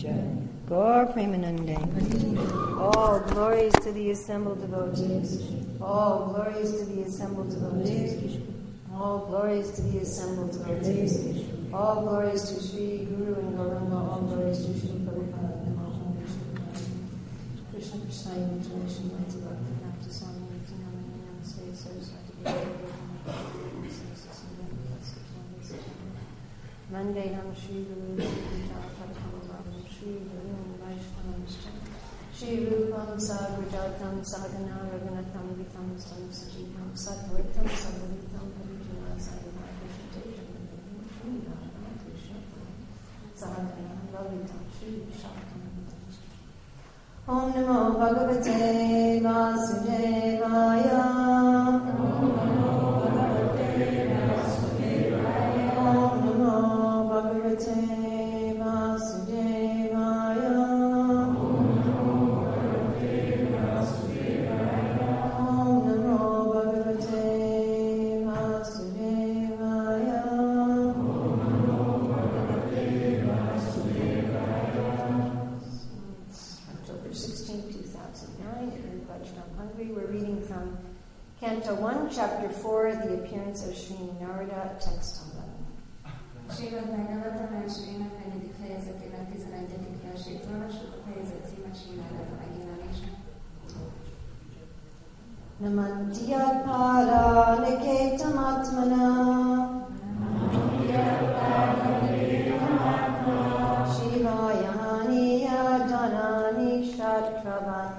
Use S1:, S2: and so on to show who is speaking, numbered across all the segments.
S1: Gaur Premanande. All glories to the assembled devotees. All glories to the assembled devotees. All glories to the assembled devotees. All glories to Sri Guru and Gauranga. All glories to Sri Prabhupada. Krishna Krishna Incarnation, Mighty Bhakti, Bhakti Swami, Nityananda, Namaste, Saraswati, Mandeham Shri Guru, Shri Guru, Vaishnavam, Shri Rupam, Sagrajatam, Sadhana, Raghunatham, Vitam, Sam, Sajivam, Sadhuritam, Sadhuritam, Parijana, Sadhana, Krishna, Krishna, Sadhana, Lavitam, Shri Shaktam. Om Namo Bhagavate Vasudevaya. Om Namo Bhagavate Vasudevaya. Om Namo Bhagavate Vasudevaya. Om Namo Bhagavate Vasudevaya. Om Namo Bhagavate Vasudevaya. Om Namo Bhagavate Vasudevaya. October 16, 2009, in Vajram Hungary. We're reading from Canto 1, Chapter 4, The Appearance of Sri Narada, text 11.
S2: Srimad Bhagavatam elsőjének 4. fejezetének 11. versét olvassuk, a fejezet címe Sri Narada megjelenése.
S1: Namantiyat para niketam atmana. Namantiyat para niketam atmana. Shivayamaniya janani shatravan.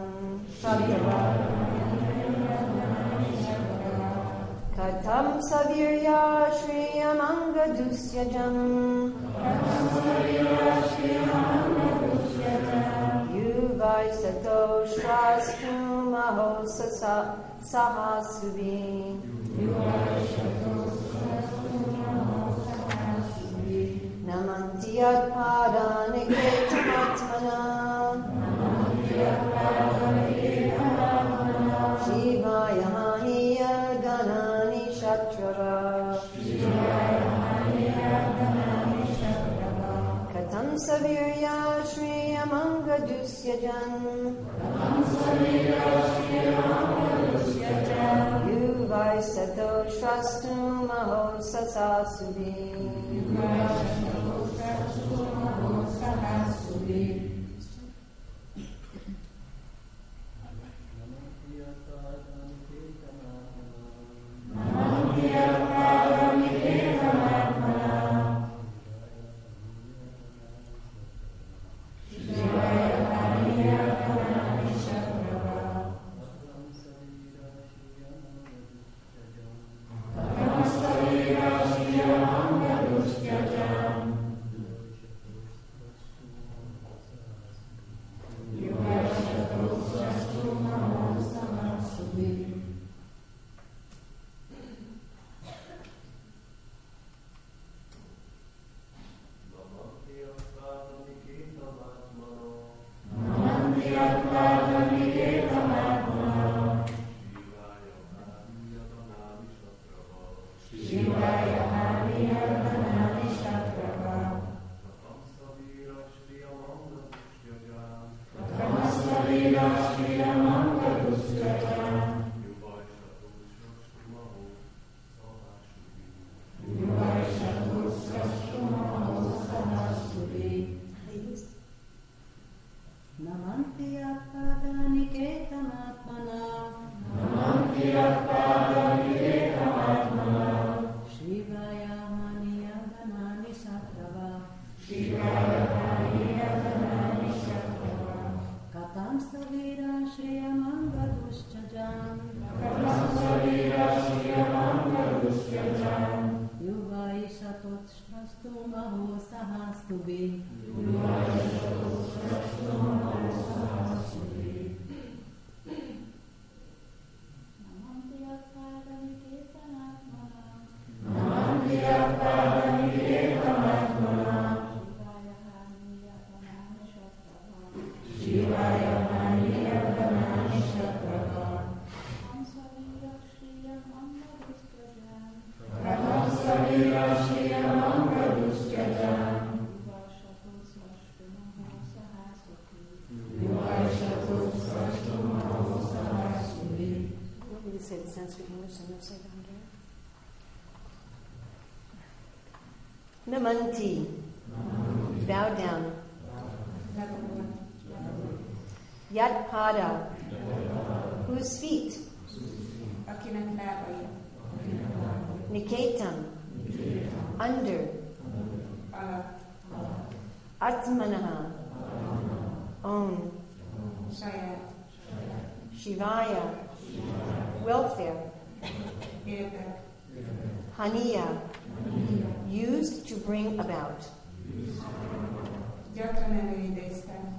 S1: Katam savirya shriyamanga dusyajam. Yuvai sato shrastu maho sahasubi. Namantiyat pada niketam atmana. Shivayamaniya ganani shatrava. Katam savirya shriyamanga dusyajam. Yuvai sato shrastu maho sasasubi. pronounce good English and you'll say down here. Namanti. Bow down. Yatpada. Whose feet?
S2: Akinek lábai.
S1: Niketam. Under.
S2: Alatt.
S1: Atmanaha. Own.
S2: Saját.
S1: Shivaya. Welfare.
S2: Érdek.
S1: Haniya. Used to bring about.
S2: Gyakran előidéztem.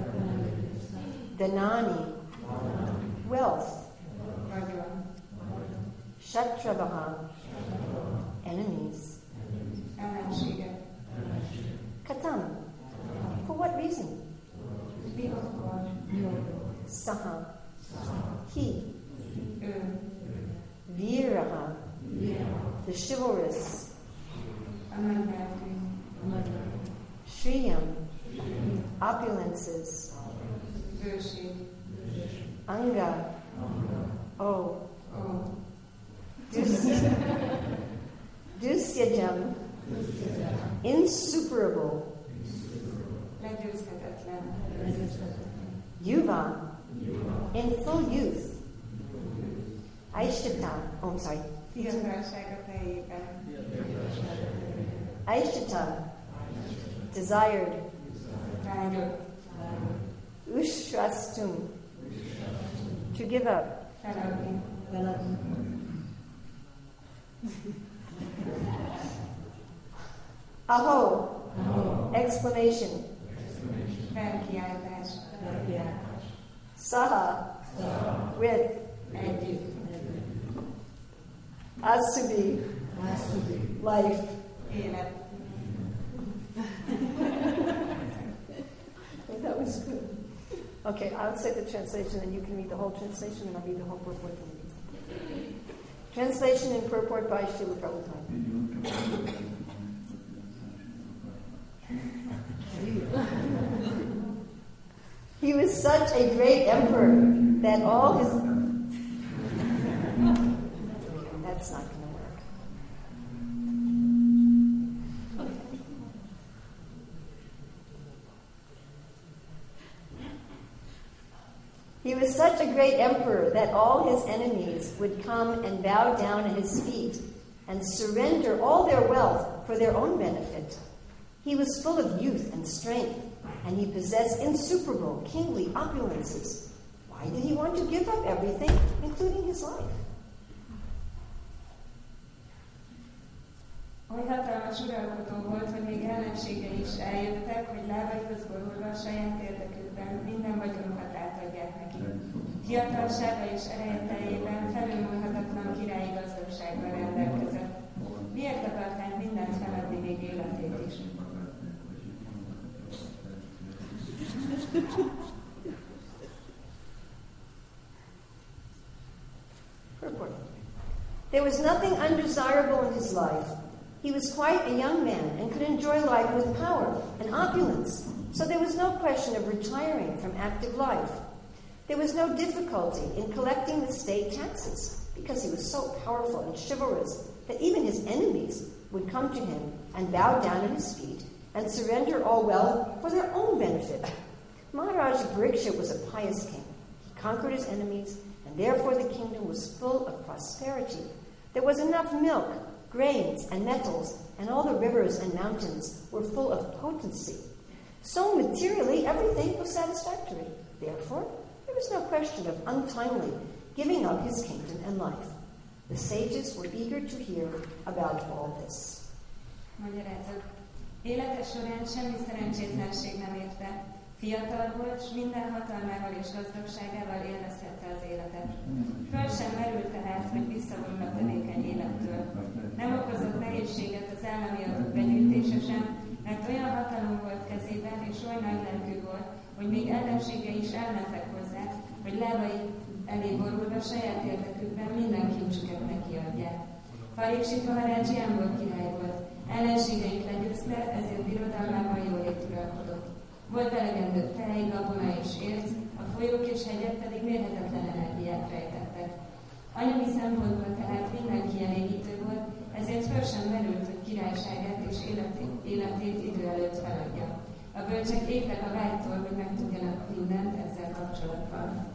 S1: Dhanani. Wealth.
S2: Vagyon.
S1: Shatravaha. Enemies.
S2: Ellenségek.
S1: Katam. For what reason?
S2: Mihokkor.
S1: Saha. He.
S2: Ő.
S1: Viraha. The chivalrous.
S2: A nagylelkű.
S1: Shriyam. Opulences.
S2: Bőség.
S1: Anga. Oh.
S2: Ó.
S1: Dusyajam. Insuperable.
S2: Legyőzhetetlen.
S1: Yuva. In full youth. Aishita. Oh, I'm sorry.
S2: Fiatalsága teljében.
S1: Aishita. Desired.
S2: Vágyott.
S1: Ushrastum. To give up.
S2: Feladni.
S1: Aho. Exclamation.
S2: Felkiáltás.
S1: Saha. With.
S2: Együtt.
S1: Asubi. Life.
S2: Élet.
S1: That was good. Okay, I'll say the translation and you can read the whole translation and I'll read the whole purport. Translation and purport by Srila Prabhupada. He was such a great emperor that all his... That's not going to work. He was such a great emperor that all his enemies would come and bow down at his feet and surrender all their wealth for their own benefit. He was full of youth and strength, and he possessed insuperable kingly opulences. Why did he want to give up everything, including his life?
S2: Oly hatalmas uralkodó volt, hogy még ellenségei is eljöttek, hogy lábaihoz borulva a saját érdekükben minden vagyonukat átadják neki. Fiatalsága és ereje teljében felülmúlhatatlan királyi gazdagsággal rendelkezett. Miért akarták mindent feladni, még életét is?
S1: Purport. There was nothing undesirable in his life. He was quite a young man and could enjoy life with power and opulence, so there was no question of retiring from active life. There was no difficulty in collecting the state taxes, because he was so powerful and chivalrous that even his enemies would come to him and bow down at his feet and surrender all wealth for their own benefit. Maharaj Pariksha was a pious king. He conquered his enemies, and therefore the kingdom was full of prosperity. There was enough milk, grains, and metals, and all the rivers and mountains were full of potency. So materially, everything was satisfactory. Therefore, there was no question of untimely giving up his kingdom and life. The sages were eager to hear about all this.
S2: Magyarázat. Élete során semmi szerencsétlenség nem érte. Fiatal volt, s minden hatalmával és gazdagságával élvezhette az életet. Föl sem merült tehát, hogy visszavonul a tevékeny élettől. Nem okozott nehézséget az állami adók begyűjtése sem, mert olyan hatalom volt kezében, és olyan nagy lelkű volt, hogy még ellenségei is elmentek hozzá, hogy lábai elé borulva saját érdekükben minden kincsüket nekiadják. Pariksit Maharaj Jámbor király volt. Ellenségeit legyőzte, ezért birodalmában jólét uralkodott. Volt elegendő tej, gabona és érc, a folyók és hegyek pedig mérhetetlen energiát rejtettek. Anyagi szempontból tehát minden kielégítő volt, ezért föl sem merült, hogy királyságát és életét idő előtt feladja. A bölcsek égtek a vágytól, hogy megtudjanak mindent ezzel kapcsolatban.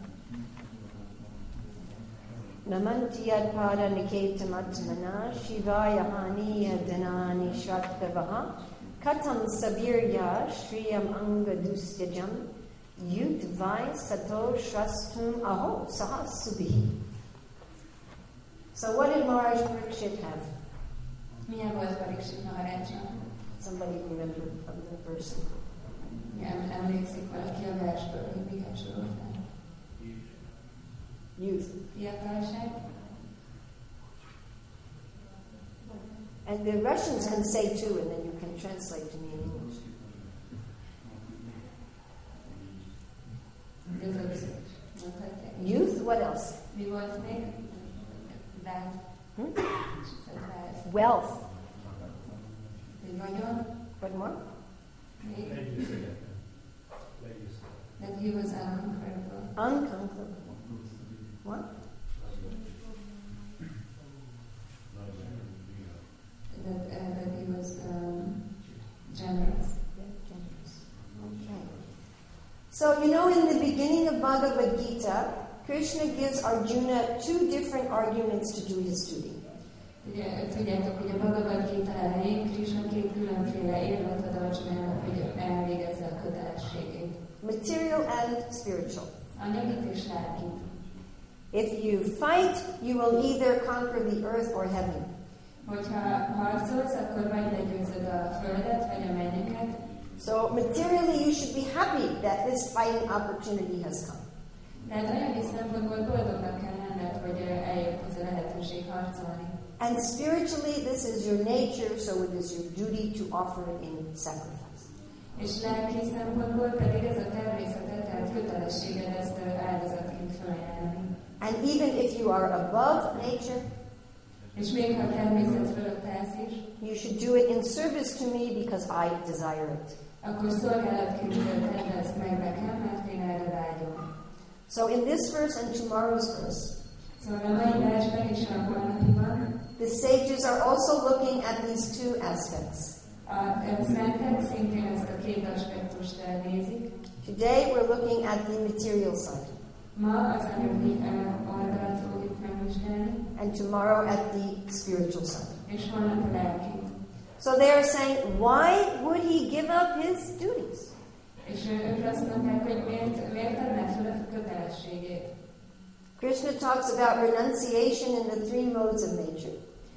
S1: Namantiyadpada niketamatmana shivaya haniya dhanani shrattavaha katam savirya shriyam angadusyajam yudvai sato shrastum aho sahasubihi. So what did Maharaj Parikshit have?
S2: Milyen volt Parikshit Maharajnak?
S1: Somebody remember from the verse.
S2: Emlékszik valaki a versből, hogy miket soroltál?
S1: Youth.
S2: Fiatalság.
S1: And the Russians can say too, and then you can translate to me in English. Youth, what else?
S2: Mi volt még?
S1: Wealth.
S2: Vagyon.
S1: What more?
S2: That he was unconquerable.
S1: Unconquerable. What?
S2: That he was generous.
S1: Okay. So, you know, in the beginning of Bhagavad Gita, Krishna gives Arjuna two different arguments to do his duty.
S2: Tudjátok, hogy a Bhagavad Gita elején Krishna két különféle érvet ad Arjunának, hogy elvégezze a kötelességét.
S1: Material and spiritual.
S2: Anyagit és lelkit.
S1: If you fight, you will either conquer the earth or heaven.
S2: Hogyha harcolsz, akkor vagy legyőzöd a földet, vagy a mennyeket.
S1: So materially you should be happy that this fighting opportunity has come.
S2: Tehát anyagi szempontból boldognak kell lenned, hogy eljött ez a lehetőség harcolni.
S1: And spiritually this is your nature, so it is your duty to offer it in sacrifice.
S2: És lelki szempontból pedig ez a természetet, tehát kötelességed ezt áldozatként felajánlani.
S1: And even if you are above nature,
S2: és még ha a természet fölött állsz is,
S1: you should do it in service to me because I desire it.
S2: Akkor szolgálatként tedd ezt meg nekem, mert én erre vágyom.
S1: So in this verse and tomorrow's verse,
S2: szóval a mai versben és a holnapiban,
S1: the sages are also looking at these two aspects.
S2: A szentek szintén ezt a két aspektust nézik.
S1: Today we're looking at the material side.
S2: Ma az anyagi oldalt fogjuk megvizsgálni.
S1: And tomorrow at the spiritual side.
S2: És holnap a lelki.
S1: So they are saying, why would he give up his duties?
S2: És ők azt mondták, hogy miért adná fel a kötelességét.
S1: Krishna talks about renunciation in the three modes of nature.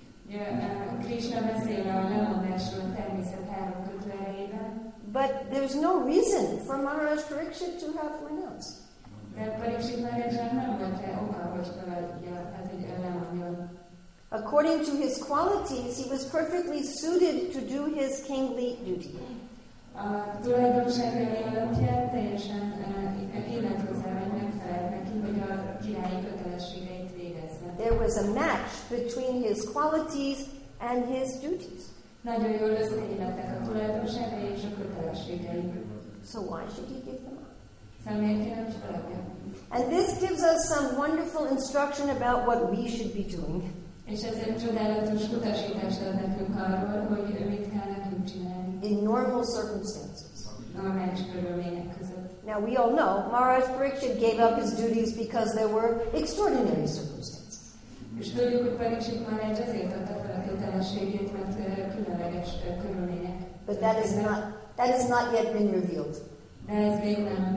S2: Krishna beszél a lemondásról a természet három kötőerejében.
S1: But there's no reason for Maharaj Parikshit to have renounced.
S2: De Parikshit Maharajnak nem volt rá oka, hogy feladja, hát hogy lemondjon.
S1: According to his qualities, he was perfectly suited to do his kingly duty.
S2: A tulajdonságai alapján teljesen illet hozzá, hogy megfelelt neki, hogy a királyi kötelességeit végezze.
S1: There was a match between his qualities and his duties.
S2: Nagyon jól összeillettek a tulajdonságai és a kötelességei.
S1: So why should he give them up?
S2: Szóval miért kéne, hogy feladja?
S1: And this gives us some wonderful instruction about what we should be doing.
S2: És ez egy csodálatos utasítást ad nekünk arról, hogy mit kell nekünk csinálni.
S1: In normal circumstances.
S2: Normális körülmények között.
S1: Now we all know Maharaj Parikshit gave up his duties because there were extraordinary circumstances.
S2: És tudjuk, hogy Parikshit Maharaj azért adta fel a kötelességét, mert különleges körülmények.
S1: But that has not yet been revealed.
S2: De ez még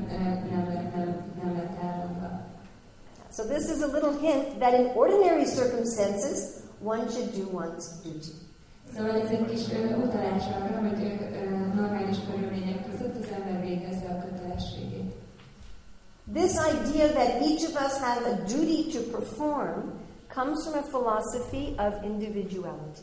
S2: nem lett elmondva.
S1: So this is a little hint that in ordinary circumstances one should do one's duty.
S2: Szóval ez egy kis utalás arra, hogy normális körülmények között az ember végezze a kötelességét.
S1: This idea that each of us have a duty to perform comes from a philosophy of individuality.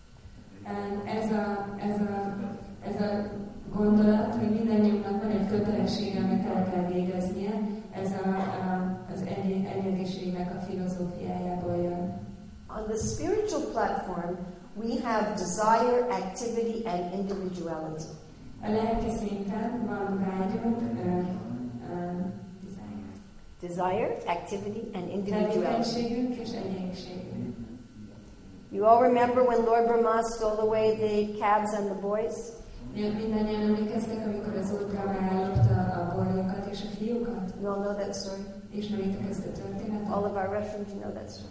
S2: Ez a gondolat, hogy mindannyiunknak van egy kötelessége, amit el kell végeznie, ez az egyediségnek a filozófiájából jön.
S1: On the spiritual platform, we have desire, activity, and individuality.
S2: A lelki szinten van vágyunk,
S1: desire, activity, and individuality.
S2: Tevékenységünk és egyéniségünk.
S1: You all remember when Lord Brahma stole away the calves and the boys?
S2: Mindannyian emlékeztek, amikor az Úr Brahma ellopta a borjokat és a fiúkat?
S1: You all know that story?
S2: Ismeritek ezt a történetet?
S1: All of our Russians, you know that story.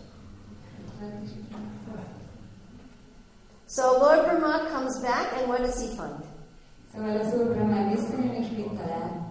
S1: So Lord Brahma comes back, and what does he find?
S2: Szóval az Úr Brahma visszajön, és mit talál?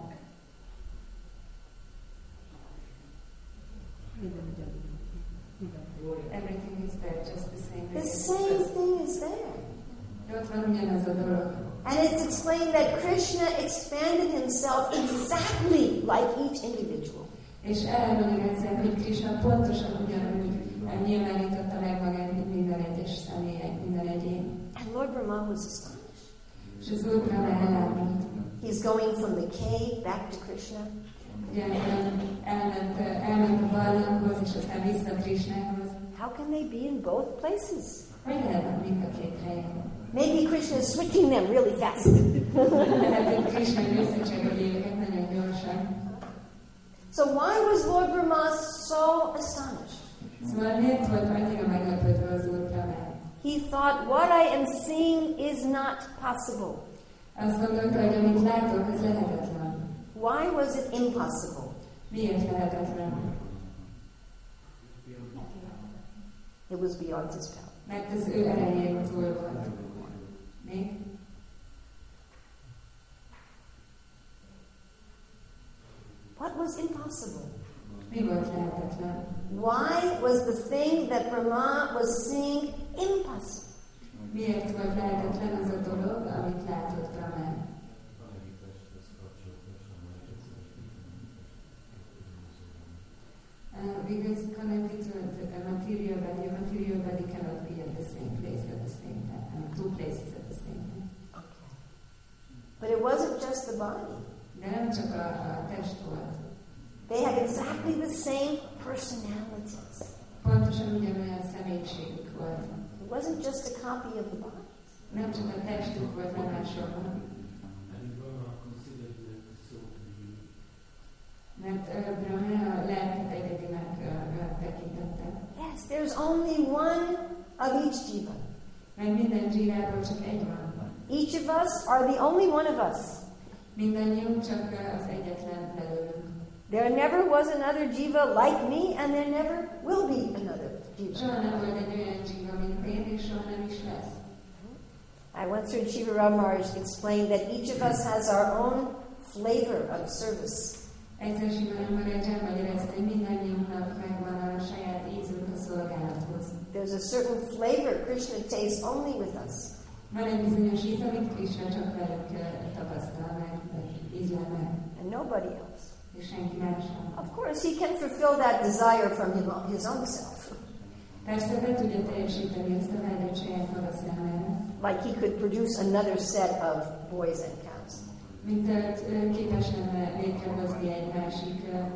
S2: Everything is there, just the same.
S1: The same thing is there.
S2: Ott van ugyanaz a dolog.
S1: And it's explained that Krishna expanded himself exactly like each individual.
S2: És elmagyarázza, hogy Krishna pontosan ugyanúgy nyilvánította meg magát, mint minden egyes személy, minden egyén.
S1: And Lord Brahma was astonished.
S2: És az Úr Brahma elámult.
S1: He's going from the cave back to Krishna.
S2: Ugye elment a barlanghoz, és aztán vissza Krishnához.
S1: How can they be in both places?
S2: Hogy lehetnek mind a két helyen?
S1: Maybe Krishna is switching them really fast.
S2: Lehet, hogy Krishna összecsereli őket nagyon gyorsan.
S1: So why was Lord Brahma so astonished?
S2: Szóval miért volt annyira meglepődve az Úr Brahma?
S1: He thought, what I am seeing is not possible.
S2: Azt gondolta, hogy amit látok, az lehetetlen.
S1: Why was it impossible?
S2: Miért lehetetlen?
S1: It was beyond his power.
S2: Mert az ő erején túl volt. Még?
S1: What was impossible?
S2: Mi volt lehetetlen?
S1: Why was the thing that Brahma was seeing impossible?
S2: Miért volt lehetetlen az a dolog, amit látott Brahma? Because connected to a material body cannot be at the same place at the same time. I mean, two places at the same time.
S1: Okay. But it wasn't just the body.
S2: De nem csak a test volt.
S1: They had exactly the same personalities.
S2: Pontosan ugyanolyan személyiségük volt.
S1: It wasn't just a copy of the body.
S2: Nem csak a testük volt lemásolva. Mert Brahma a lelket egyedinek tekintette.
S1: Yes, there's only one of each jiva.
S2: Mert minden jivából csak egy van.
S1: Each of us are the only one of us.
S2: Mindannyiunk csak az egyetlen belőlünk.
S1: There never was another jiva like me, and there never will be another jiva.
S2: Soha nem volt egy olyan jiva, mint én, és soha nem is lesz.
S1: I once heard Shiva Ram Maharaj explain that each of us has our own flavor of service.
S2: Egyszer Shiva Ram Maharaj elmagyarázta, hogy mindannyiunknak megvan a saját ízünk a szolgálathoz.
S1: There's a certain flavor Krishna tastes only with us.
S2: Van egy bizonyos íz, amit Krishna csak velünk tapasztal meg, vagy ízlel meg.
S1: And nobody else.
S2: És senki más sem.
S1: Of course, he can fulfill that desire from his own self.
S2: Persze be tudja teljesíteni ezt a vágyat saját maga számára.
S1: Like he could produce another set of boys and cows.
S2: Mint képes lenne létrehozni egy másik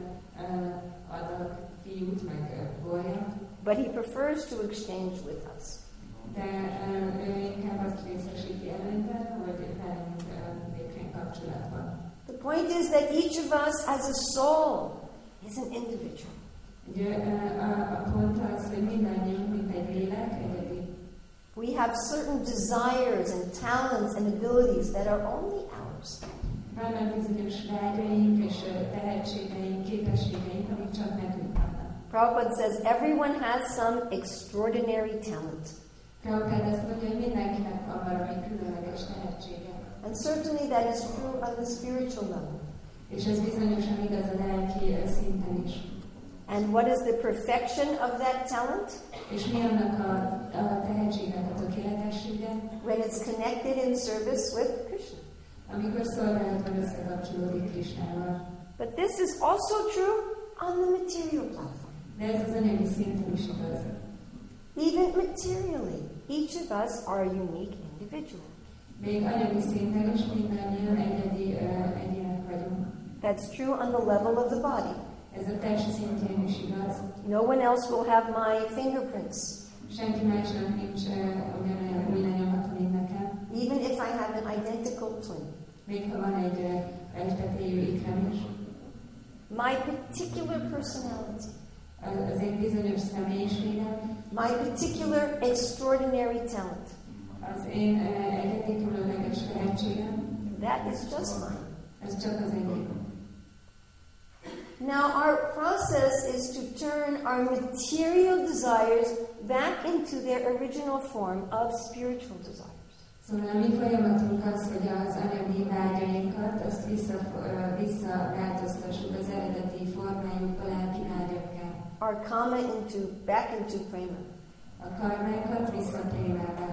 S2: adag fiút, meg bolyat.
S1: But he prefers to exchange with us.
S2: De ő inkább azt részesíti előnyben, hogy velünk létrejön kapcsolatban.
S1: The point is that each of us as a soul is an individual.
S2: Ugye, a pont az, hogy mindannyiunk, mint egy lélek, egyedi.
S1: We have certain desires and talents and abilities that are only ours.
S2: Vannak bizonyos vágyaink és tehetségeink, képességeink, amik csak nekünk vannak.
S1: Prabhupada says everyone has some extraordinary talent.
S2: Prabhupada azt mondja, hogy mindenkinek van valami különleges tehetsége.
S1: And certainly that is true on the spiritual level.
S2: És ez bizonyosan igaz a lelki szinten is.
S1: And what is the perfection of that talent?
S2: És mi annak a tehetségnek a tökéletessége?
S1: When it's connected in service with Krishna.
S2: Amikor szolgálatban összekapcsolódik Krishnával.
S1: But this is also true on the material platform.
S2: De ez az anyagi szinten is igaz.
S1: Even materially, each of us are a unique individual.
S2: Még anyagi szinten is mindannyian egyének vagyunk.
S1: That's true on the level of the body.
S2: Ez a test szintjén is igaz.
S1: No one else will have my fingerprints.
S2: Senki másnak nincs ugyanolyan új lenyomata, mint nekem.
S1: Even if I have an identical twin.
S2: Még ha van egy egybetéjű ikrem is.
S1: My particular personality.
S2: Az én bizonyos személyiségem.
S1: My particular extraordinary talent.
S2: Az én egyedi különleges tehetségem.
S1: That is just mine.
S2: Ez csak az enyém.
S1: Now our process is to turn our material desires back into their original form of spiritual desires.
S2: Szóval a mi folyamatunk az, hogy az anyagi vágyainkat azt visszaváltoztassuk az eredeti formájukba lelki vágyakká.
S1: Our karma back into prema.
S2: A karmánkat vissza prémába.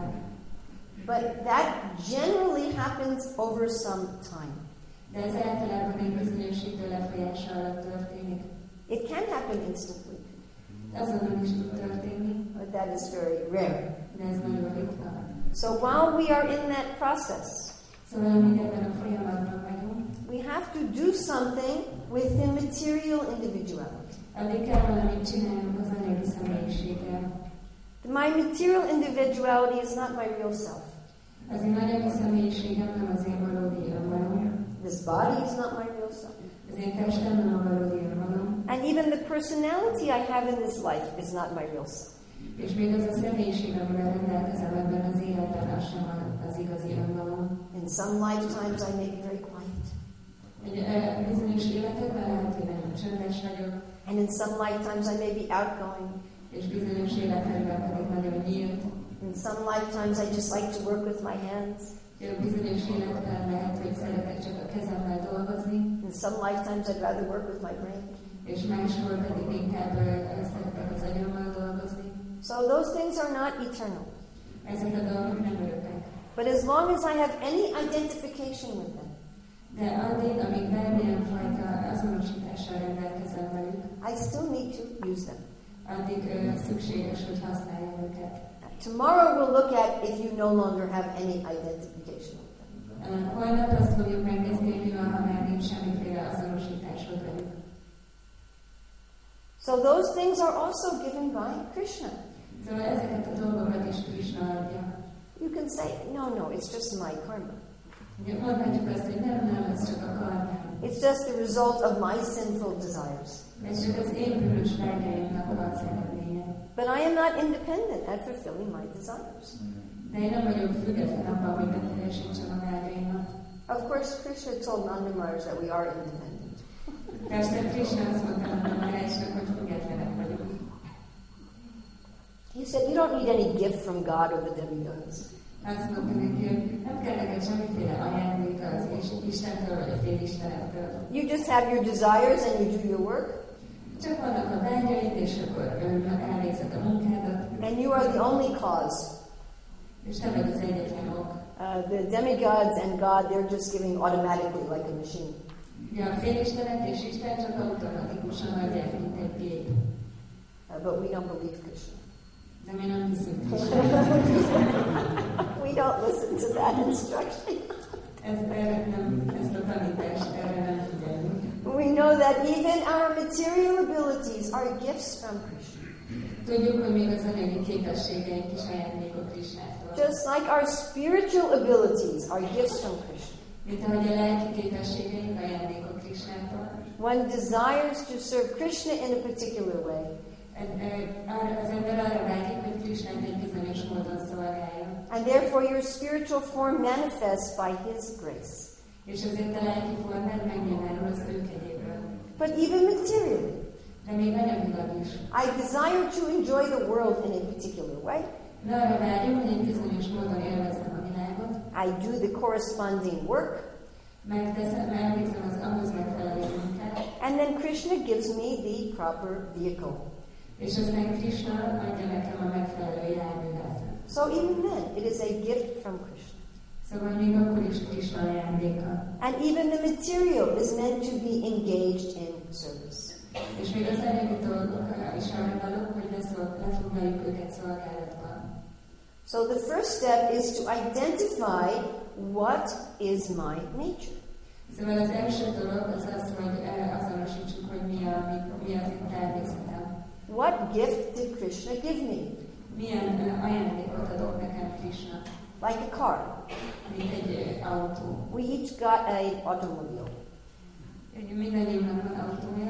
S1: But that generally happens over some time.
S2: De ez általában egy bizonyos idő lefolyása alatt történik.
S1: It can happen instantly.
S2: Azonnal is tud történni.
S1: But that is very rare.
S2: De ez nagyon ritka.
S1: So while we are in that process,
S2: szóval amíg ebben a folyamatban vagyunk,
S1: we have to do something with the material individuality.
S2: addig kell valamit csinálnunk az anyagi személyiséggel.
S1: My material individuality is not my real self.
S2: Az én anyagi személyiségem nem az én valódi önvalóm.
S1: This body is not my real self.
S2: Az én testem nem a valódi önvalóm.
S1: And even the personality I have in this life is not my real self.
S2: És még az a személyiség, amivel rendelkezem ebben az életben, az sem az igazi önvalóm.
S1: In some lifetimes I may be very quiet.
S2: Bizonyos életekben lehet, hogy nagyon csöndes vagyok.
S1: And in some lifetimes I may be outgoing.
S2: És bizonyos életekben pedig nagyon nyílt.
S1: In some lifetimes I just like to work with my hands.
S2: Bizonyos életben lehet, hogy szeretek csak a kezemmel dolgozni.
S1: In some lifetimes I'd rather work with my brain.
S2: És máshol pedig inkább szeretek az agyammal dolgozni.
S1: So those things are not eternal.
S2: Ezek a dolgok nem örökek.
S1: But as long as I have any identification with them,
S2: de addig, amíg bármilyen fajta azonosítással rendelkezem velük,
S1: I still need to use them.
S2: addig szükséges, hogy használjam őket.
S1: Tomorrow we'll look at if you no longer have any identification with them.
S2: Holnap azt fogjuk megnézni, hogy mi van, ha már nincs semmiféle azonosításod velük.
S1: So those things are also given by Krishna.
S2: Szóval ezeket a dolgokat is Krishna adja.
S1: You can say, no, it's just my karma.
S2: Mondhatjuk azt, hogy nem, ez csak a karmám.
S1: It's just the result of my sinful desires.
S2: Ez csak az én bűnös vágyaimnak a eredménye.
S1: But I am not independent at fulfilling my desires.
S2: De én nem vagyok független abban, hogy beteljesítsem a vágyaimat.
S1: Of course, Krishna told Nanda Maharaj that we are independent.
S2: Persze Krishna azt mondta Nanda Maharajnak, hogy függetlenek vagyunk.
S1: He said, you don't need any gift from God or the demigods.
S2: Azt mondta neki, hogy nem kell neked semmiféle ajándék az Istentől vagy a félistenektől.
S1: You just have your desires and you do your work.
S2: Csak vannak a vágyaid, és akkor elvégzed a munkádat.
S1: And you are the only cause.
S2: És te vagy az egyetlen ok.
S1: The demigods and God, they're just giving automatically like a machine.
S2: Ja, a félistenek és Isten csak automatikusan adják, mint egy gép.
S1: But we don't believe Krishna.
S2: De mi nem hiszünk Krishna.
S1: We don't listen to that instruction.
S2: Ezt a tanítást erre nem figyelünk.
S1: We know that even our material abilities are gifts from Krishna.
S2: Tudjuk, hogy még az anyagi képességeink is ajándékok Krishnától.
S1: Just like our spiritual abilities are gifts from Krishna.
S2: Mint ahogy a lelki képességeink ajándékok Krishnától.
S1: One desires to serve Krishna in a particular way.
S2: Az ember arra vágyik, hogy Krishnát egy bizonyos módon szolgálja.
S1: And therefore your spiritual form manifests by His grace.
S2: És ezért a lelki formád megnyilvánul az ő kegyéből.
S1: But even materially.
S2: De még anyagilag is.
S1: I desire to enjoy the world in a particular way.
S2: De arra vágyom, hogy egy bizonyos módon élvezzem a világot.
S1: I do the corresponding work.
S2: Elvégzem az ahhoz megfelelő munkát.
S1: And then Krishna gives me the proper vehicle.
S2: És aztán Krishna adja nekem a megfelelő járművet.
S1: So even then, it is a gift from Krishna.
S2: Szóval még akkor is Krishna ajándéka.
S1: And even the material is meant to be engaged in service.
S2: És még az anyagi dolgok is arra valók, hogy lefoglaljuk őket szolgálatban.
S1: So the first step is to identify what is my nature.
S2: Szóval az első dolog az az, hogy azonosítsuk, hogy mi az én természetem.
S1: What gift did Krishna give me?
S2: Milyen ajándékot adott nekem Krishna?
S1: Like a car.
S2: Mint egy autó.
S1: We each got an automobile.
S2: Mindannyiunknak van autója.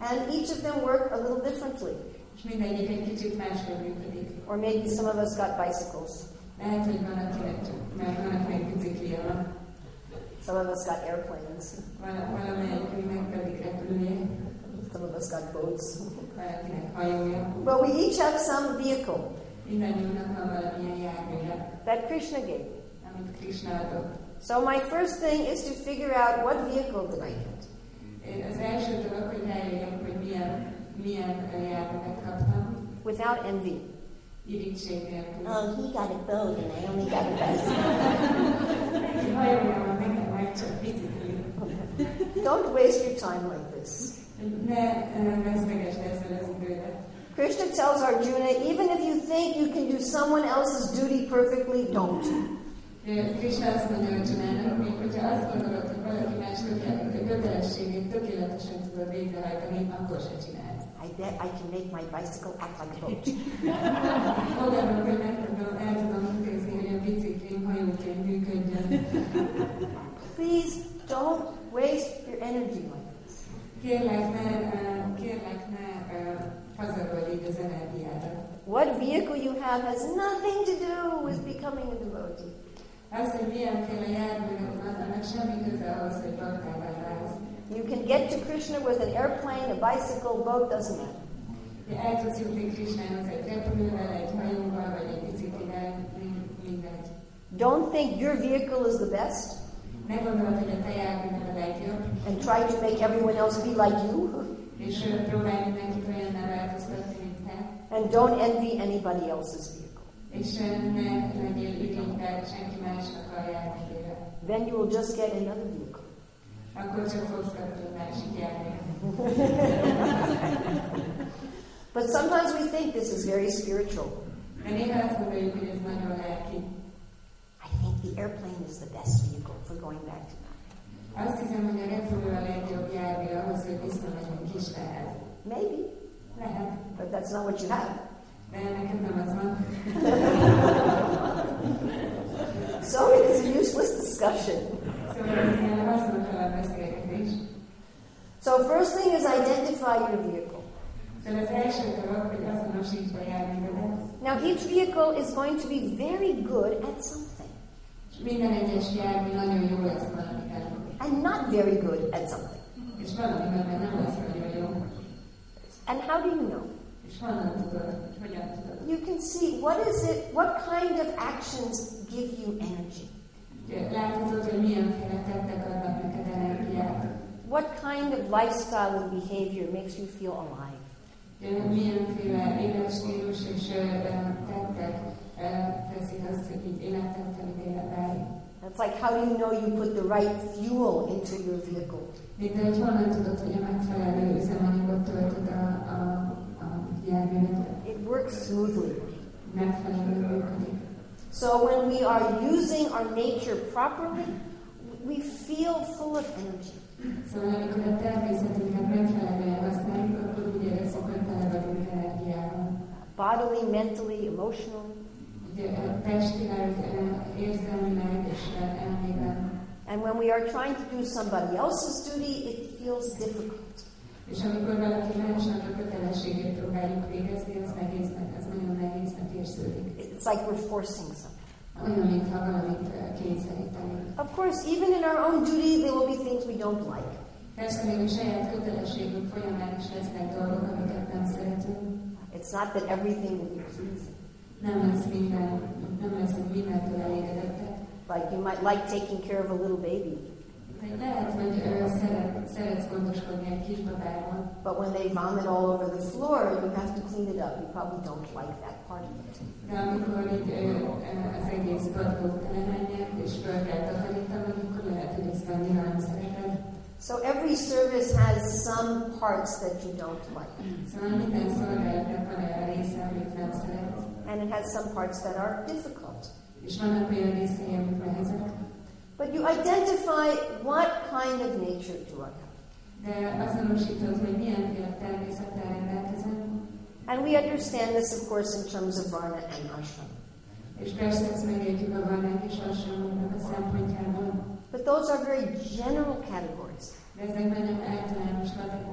S1: And each of them work a little differently.
S2: És mindegyik egy kicsit máshogy működik.
S1: Or maybe some of us got bicycles.
S2: Lehet, hogy van akinek biciklije van.
S1: Some of us got airplanes.
S2: Valamelyikünknek pedig repülője.
S1: Some of us got boats.
S2: Valakinek hajója.
S1: But we each have some vehicle
S2: Mindannyiunknak van valamilyen járműve,
S1: that Krishna gave me.
S2: amit Krishna adott.
S1: So my first thing is to figure out what vehicle did I get.
S2: Az első dolog, hogy rájöjjek, hogy milyen járművet kaptam.
S1: Without envy.
S2: Irigység nélkül.
S1: Oh, he got a boat and I only got a bicycle.
S2: Hajója van, nekem meg csak bicikli.
S1: Don't waste your time like this.
S2: Ne vesztegesd ezzel az idődet.
S1: Krishna tells Arjuna, even if you think you can do someone else's duty perfectly, don't.
S2: Krishna azt mondja Arjunának, még hogyha azt gondolod, hogy valaki más kötelességét tökéletesen tudod végrehajtani, akkor se csinálj.
S1: I bet I can make my bicycle act like a boat.
S2: Fogadom, hogy el tudom intézni, hogy a biciklim hajóként működjön.
S1: Please don't waste your energy like this.
S2: Kérlek, ne pazarolj így az energiádat.
S1: What vehicle you have has nothing to do with becoming a devotee.
S2: Az, hogy milyenféle járművet van, annak semmi köze ahhoz, hogy baktává válsz.
S1: You can get to Krishna with an airplane, a bicycle, boat, doesn't matter.
S2: El tudsz jutni Krishnához egy repülővel, egy hajóval, vagy egy biciklivel, mindegy.
S1: Don't think your vehicle is the best
S2: Ne gondolod, hogy a te járműved a legjobb,
S1: and try to make everyone else be like you.
S2: és próbálj mindenkit olyanná változtatni, mint te.
S1: And don't envy anybody else's vehicle.
S2: És ne legyél igénybe senki másnak a járművére.
S1: Then you will just get another vehicle.
S2: Akkor csak fogsz kapni a másik járművet.
S1: But sometimes we think this is very spiritual.
S2: De néha azt gondoljuk, hogy ez nagyon lelki.
S1: I think the airplane is the best vehicle for going back to God.
S2: Azt hiszem, hogy a repülő a legjobb jármű ahhoz, hogy visszamegyünk Istenhez.
S1: Maybe,
S2: Lehet,
S1: but that's not what you have.
S2: de neked nem az van.
S1: So it is a useless discussion.
S2: Szóval ez ilyen haszontalan beszélgetés.
S1: So first thing is identify your vehicle.
S2: Szóval az első dolog, hogy azonosítsd a járművedet.
S1: Now each vehicle is going to be very good at something
S2: És minden egyes jármű nagyon jó lesz valamiben.
S1: and not very good at something.
S2: És valamiben nem lesz nagyon jó.
S1: And how do you know?
S2: És honnan tudod, hogy hogyan tudod?
S1: You can see what kind of actions give you energy.
S2: Láthatod, hogy milyenféle tettek adnak neked energiát.
S1: What kind of lifestyle and behavior makes you feel alive?
S2: Milyenféle életstílus és tettek teszik azt, hogy így életettel élve.
S1: That's like how do you know you put the right fuel into your vehicle?
S2: Mint hogy honnan tudod, hogy a megfelelő üzemanyagot töltöd a járművedet.
S1: It works smoothly.
S2: Megfelelően működik.
S1: So when we are using our nature properly, we feel full of energy.
S2: Szóval amikor a természetünket megfelelően használjuk, akkor úgy érezzük, hogy tele vagyunk energiával.
S1: Bodily, mentally, emotionally.
S2: Testileg, érzelmileg és elmével.
S1: And when we are trying to do somebody else's duty, it feels difficult.
S2: És amikor valaki másnak a kötelességét próbáljuk végezni, az nagyon nehéznek érződik.
S1: It's like we're forcing something.
S2: Olyan, mintha valamit kényszerítenénk.
S1: Of course, even in our own duty, there will be things we don't like.
S2: Persze még a saját kötelességünk folyamán is lesznek dolgok, amiket nem szeretünk.
S1: It's not that everything will be pleasing.
S2: Nem leszünk mindentől elégedettek.
S1: Like you might like taking care of a little baby.
S2: Lehet, hogy szeretsz gondoskodni egy kisbabáról.
S1: But when they vomit all over the floor, you have to clean it up. You probably don't like that part of it.
S2: De amikor így az egész padlót telemenjen, és föl kell takarítani, akkor lehet, hogy ezt annyira nem szereted.
S1: So every service has some parts that you don't like.
S2: Szóval minden szolgálatnak van olyan része, amit nem szeretsz.
S1: And it has some parts that are difficult.
S2: És vannak olyan részei, amik nehezek.
S1: But you identify what kind of nature do I have.
S2: De azonosítod, hogy milyenféle természettel rendelkezem.
S1: And we understand this, of course, in terms of varna and ashram.
S2: És persze ezt megértjük a varnák és ashramoknak a szempontjából.
S1: But those are very general categories.
S2: De ezek nagyon általános kategóriák.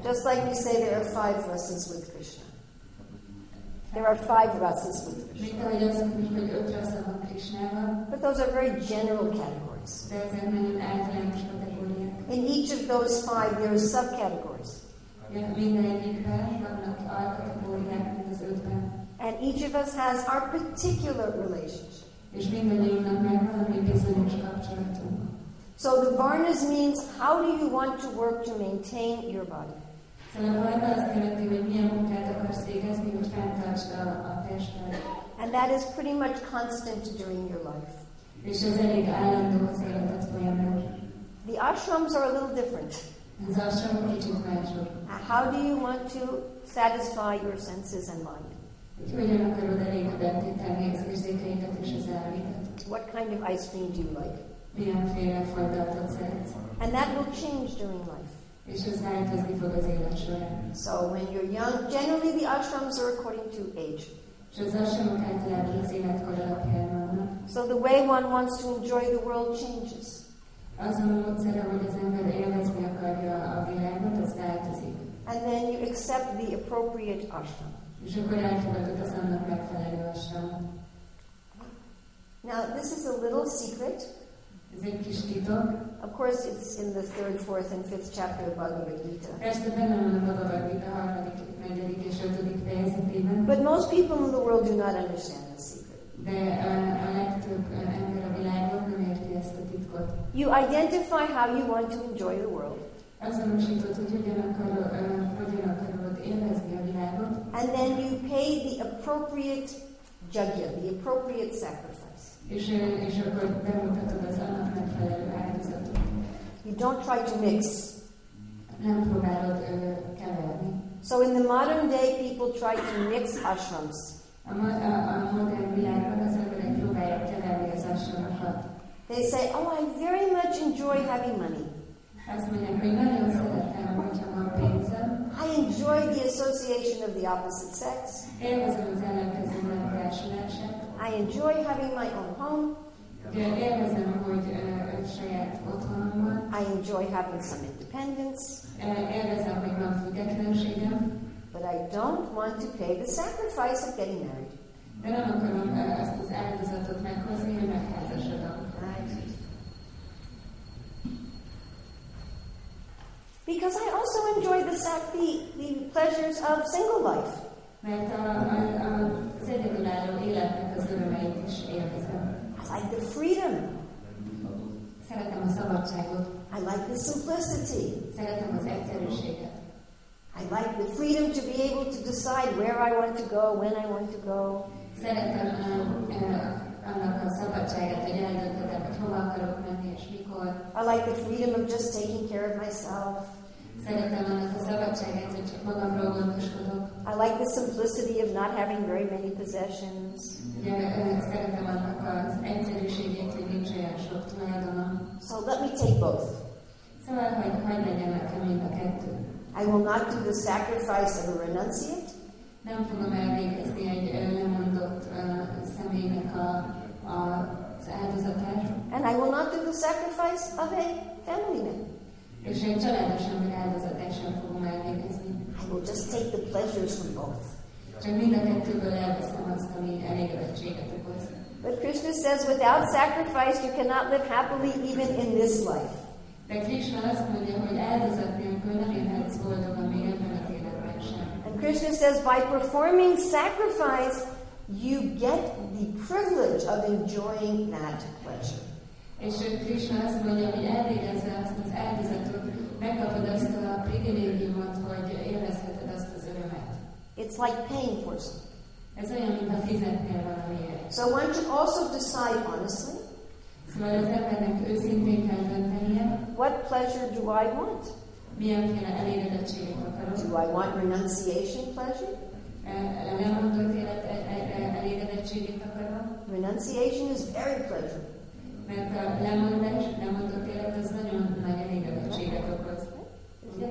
S1: Just like we say there are 5 rasas with Krishna. There are 5 rasas with Krishna.
S2: Mint ahogy azt mondjuk, hogy 5 rasza van Krishnával,
S1: But those are very general categories.
S2: de ezek nagyon általános kategóriák.
S1: In each of those 5, there are subcategories.
S2: Mindegyikben vannak alkategóriák, mint az 5-ben.
S1: And each of us has our particular relationship.
S2: És mindannyiunknak megvan a mi bizonyos kapcsolatunk.
S1: So the varnas means how do you want to work to maintain your body?
S2: Szóval a varna azt jelenti, hogy milyen munkát akarsz végezni, hogy fenntartsd a tested.
S1: And that is pretty much constant during your life.
S2: És ez elég állandó az életed folyamán.
S1: The ashrams are a little different.
S2: Az ashramok kicsit mások.
S1: How do you want to satisfy your senses and mind?
S2: Hogy hogyan akarod elégedetté tenni az érzékeidet és az elmédet?
S1: What kind of ice cream do you like?
S2: Milyenféle fajtátot szeretsz?
S1: And that will change during life.
S2: És ez változni fog az élet során.
S1: So when you're young, generally the ashrams are according to age.
S2: És az ashramok általában az életkor alapján vannak.
S1: So the way one wants to enjoy the world changes.
S2: Az a módszere, hogy az ember élvezni akarja a világot, az változik.
S1: And then you accept the appropriate ashram.
S2: És akkor elfogadod az annak megfelelő ashramot.
S1: Now this is a little secret.
S2: Ez egy kis titok.
S1: Of course it's in the 3rd, 4th and 5th chapter of Bhagavad Gita.
S2: Persze benne van a Bhagavad Gita 3., 4. és 5. fejezetében.
S1: But most people in the world do not understand this secret.
S2: De a legtöbb ember a világon nem érti ezt a titkot.
S1: You identify how you want to enjoy the world.
S2: Azonosítod, hogy hogyan akarod élvezni a világot.
S1: And then you pay the appropriate jagya, the appropriate sacrifice.
S2: És akkor bemutatod az annak megfelelő áldozatot.
S1: You don't try to mix.
S2: Nem próbálod keverni.
S1: So in the modern day, people try to mix ashrams.
S2: A modern világban az emberek próbálják keverni az ashramokat.
S1: They say, oh, I very much enjoy having money.
S2: Azt mondják, hogy nagyon szeretem, hogyha van pénzem.
S1: I enjoy the association of the opposite sex.
S2: Élvezem az ellenkező nem társulását.
S1: I enjoy having my own home.
S2: Élvezem, hogy saját otthonom van.
S1: I enjoy having some independence.
S2: Élvezem, hogy van függetlenségem.
S1: But I don't want to pay the sacrifice of getting married.
S2: De nem akarom azt az áldozatot meghozni, hogy megházasodom.
S1: Right? Because I also enjoy the pleasures of single life.
S2: Mert az egyedülálló életnek az örömeit is élvezem.
S1: I like the freedom.
S2: Szeretem a szabadságot.
S1: I like the simplicity.
S2: Szeretem az egyszerűséget.
S1: I like the freedom to be able to decide where I want to go, when I want to go.
S2: Szeretem annak a szabadságát, hogy eldönthetem, hogy hova akarok menni és mikor.
S1: I like the freedom of just taking care of myself.
S2: Szeretem annak a szabadságát, hogy csak magamról gondoskodok.
S1: I like the simplicity of not having very many possessions.
S2: Szeretem annak az egyszerűségét, hogy nincs olyan sok tulajdonom.
S1: So let me take both.
S2: Szóval, hogy legyen nekem mind a kettő.
S1: I will not do the sacrifice of a renunciate.
S2: Nem fogom elvégezni egy lemondott személynek az áldozatát.
S1: And I will not do the sacrifice of a family man.
S2: És egy családos ember áldozatát sem fogom elvégezni.
S1: I will just take the pleasures from both.
S2: Csak mind a kettőből elveszem azt, ami elégedettséget okoz.
S1: But Krishna says, without sacrifice, you cannot live happily even in this life.
S2: De Krishna azt mondja, hogy áldozat nélkül nem élhetsz boldogan még ebben az életben sem.
S1: And Krishna says, by performing sacrifice, you get the privilege of enjoying that pleasure.
S2: És Krishna azt mondja, hogy elvégezve azt az áldozatot, megkapod azt a privilégiumot, hogy élvezheted azt az örömet.
S1: It's like paying for something.
S2: Ez olyan, mint a fizetnél valamiért.
S1: So one should also decide honestly,
S2: Szóval az embernek őszintén kell döntenie,
S1: what pleasure do I want?
S2: milyenféle elégedettséget akarok.
S1: Do I want renunciation pleasure?
S2: Lemondott élet elégedettségét akarom.
S1: Renunciation is very pleasurable.
S2: Mert a lemondott élet az nagyon nagy elégedettséget okoz. Ugye?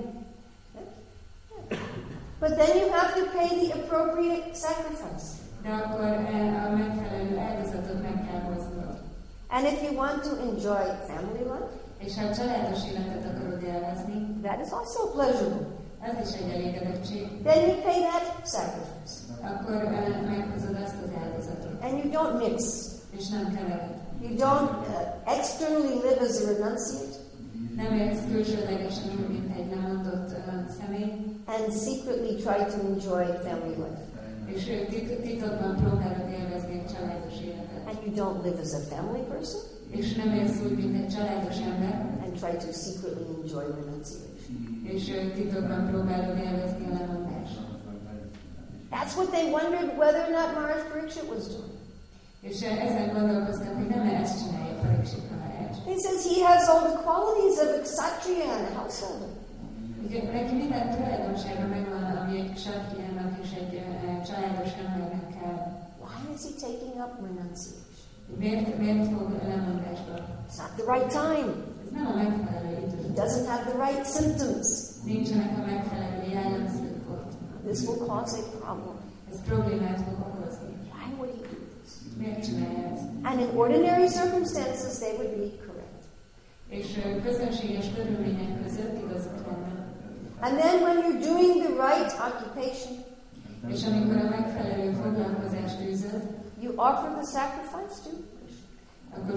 S1: But then you have to pay the appropriate sacrifice.
S2: De akkor a megfelelő áldozatot meg kell hoznod.
S1: And if you want to enjoy family life,
S2: És ha a családos életet akarod élvezni,
S1: that is also pleasurable.
S2: az is egy elégedettség.
S1: then you pay that sacrifice.
S2: Akkor meghozod azt az áldozatot.
S1: And you don't mix.
S2: És nem kevered.
S1: You don't externally live as a renunciate.
S2: Nem élsz külsőlegesen úgy, mint egy lemondott személy.
S1: And secretly try to enjoy family life.
S2: És titokban próbálod élvezni egy családos életet.
S1: And you don't live as a family person.
S2: És nem élsz úgy, mint egy családos ember.
S1: And try to secretly enjoy renunciation.
S2: És titokban próbálod élvezni a lemondást.
S1: That's what they wondered whether or not Maharaj Parikshit was doing.
S2: És ezen gondolkoztak, hogy nem ezt csinálja Pariksit Maharaj.
S1: He says he has all the qualities of a kshatriya and a householder.
S2: Ugye neki minden tulajdonsága megvan, ami egy kshatriának és egy családos embernek kell.
S1: Why is he taking up renunciation?
S2: Miért fog lemondásba?
S1: It's not the right time.
S2: Ez nem a megfelelő idő.
S1: He doesn't have the right symptoms.
S2: Nincsenek a megfelelő jellemzők ott.
S1: This will cause a problem.
S2: Ez problémát fog okozni.
S1: Why would he do this?
S2: Miért csinálja ezt?
S1: And in ordinary circumstances, they would be correct.
S2: És közönséges körülmények között igazuk lenne.
S1: And then when you're doing the right occupation,
S2: És amikor a megfelelő foglalkozást űzöd,
S1: you offer the sacrifice to Krishna.
S2: akkor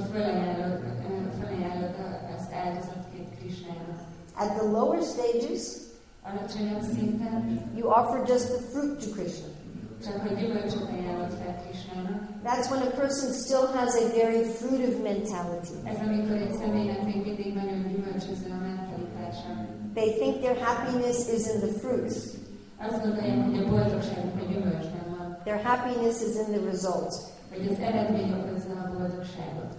S2: felajánlod azt áldozatként Krishnának.
S1: At the lower stages,
S2: Alacsonyabb szinten
S1: you offer just the fruit to Krishna.
S2: csak a gyümölcsöt ajánlod fel Krishnának.
S1: That's when a person still has a very fruitive mentality.
S2: Ez amikor egy személynek még mindig nagyon gyümölcsöző a mentalitása.
S1: They think their happiness is in the fruits.
S2: Azt gondolják, hogy a boldogságuk a gyümölcsben van.
S1: Their happiness is in the results.
S2: Hogy az eredmény okozza a boldogságot.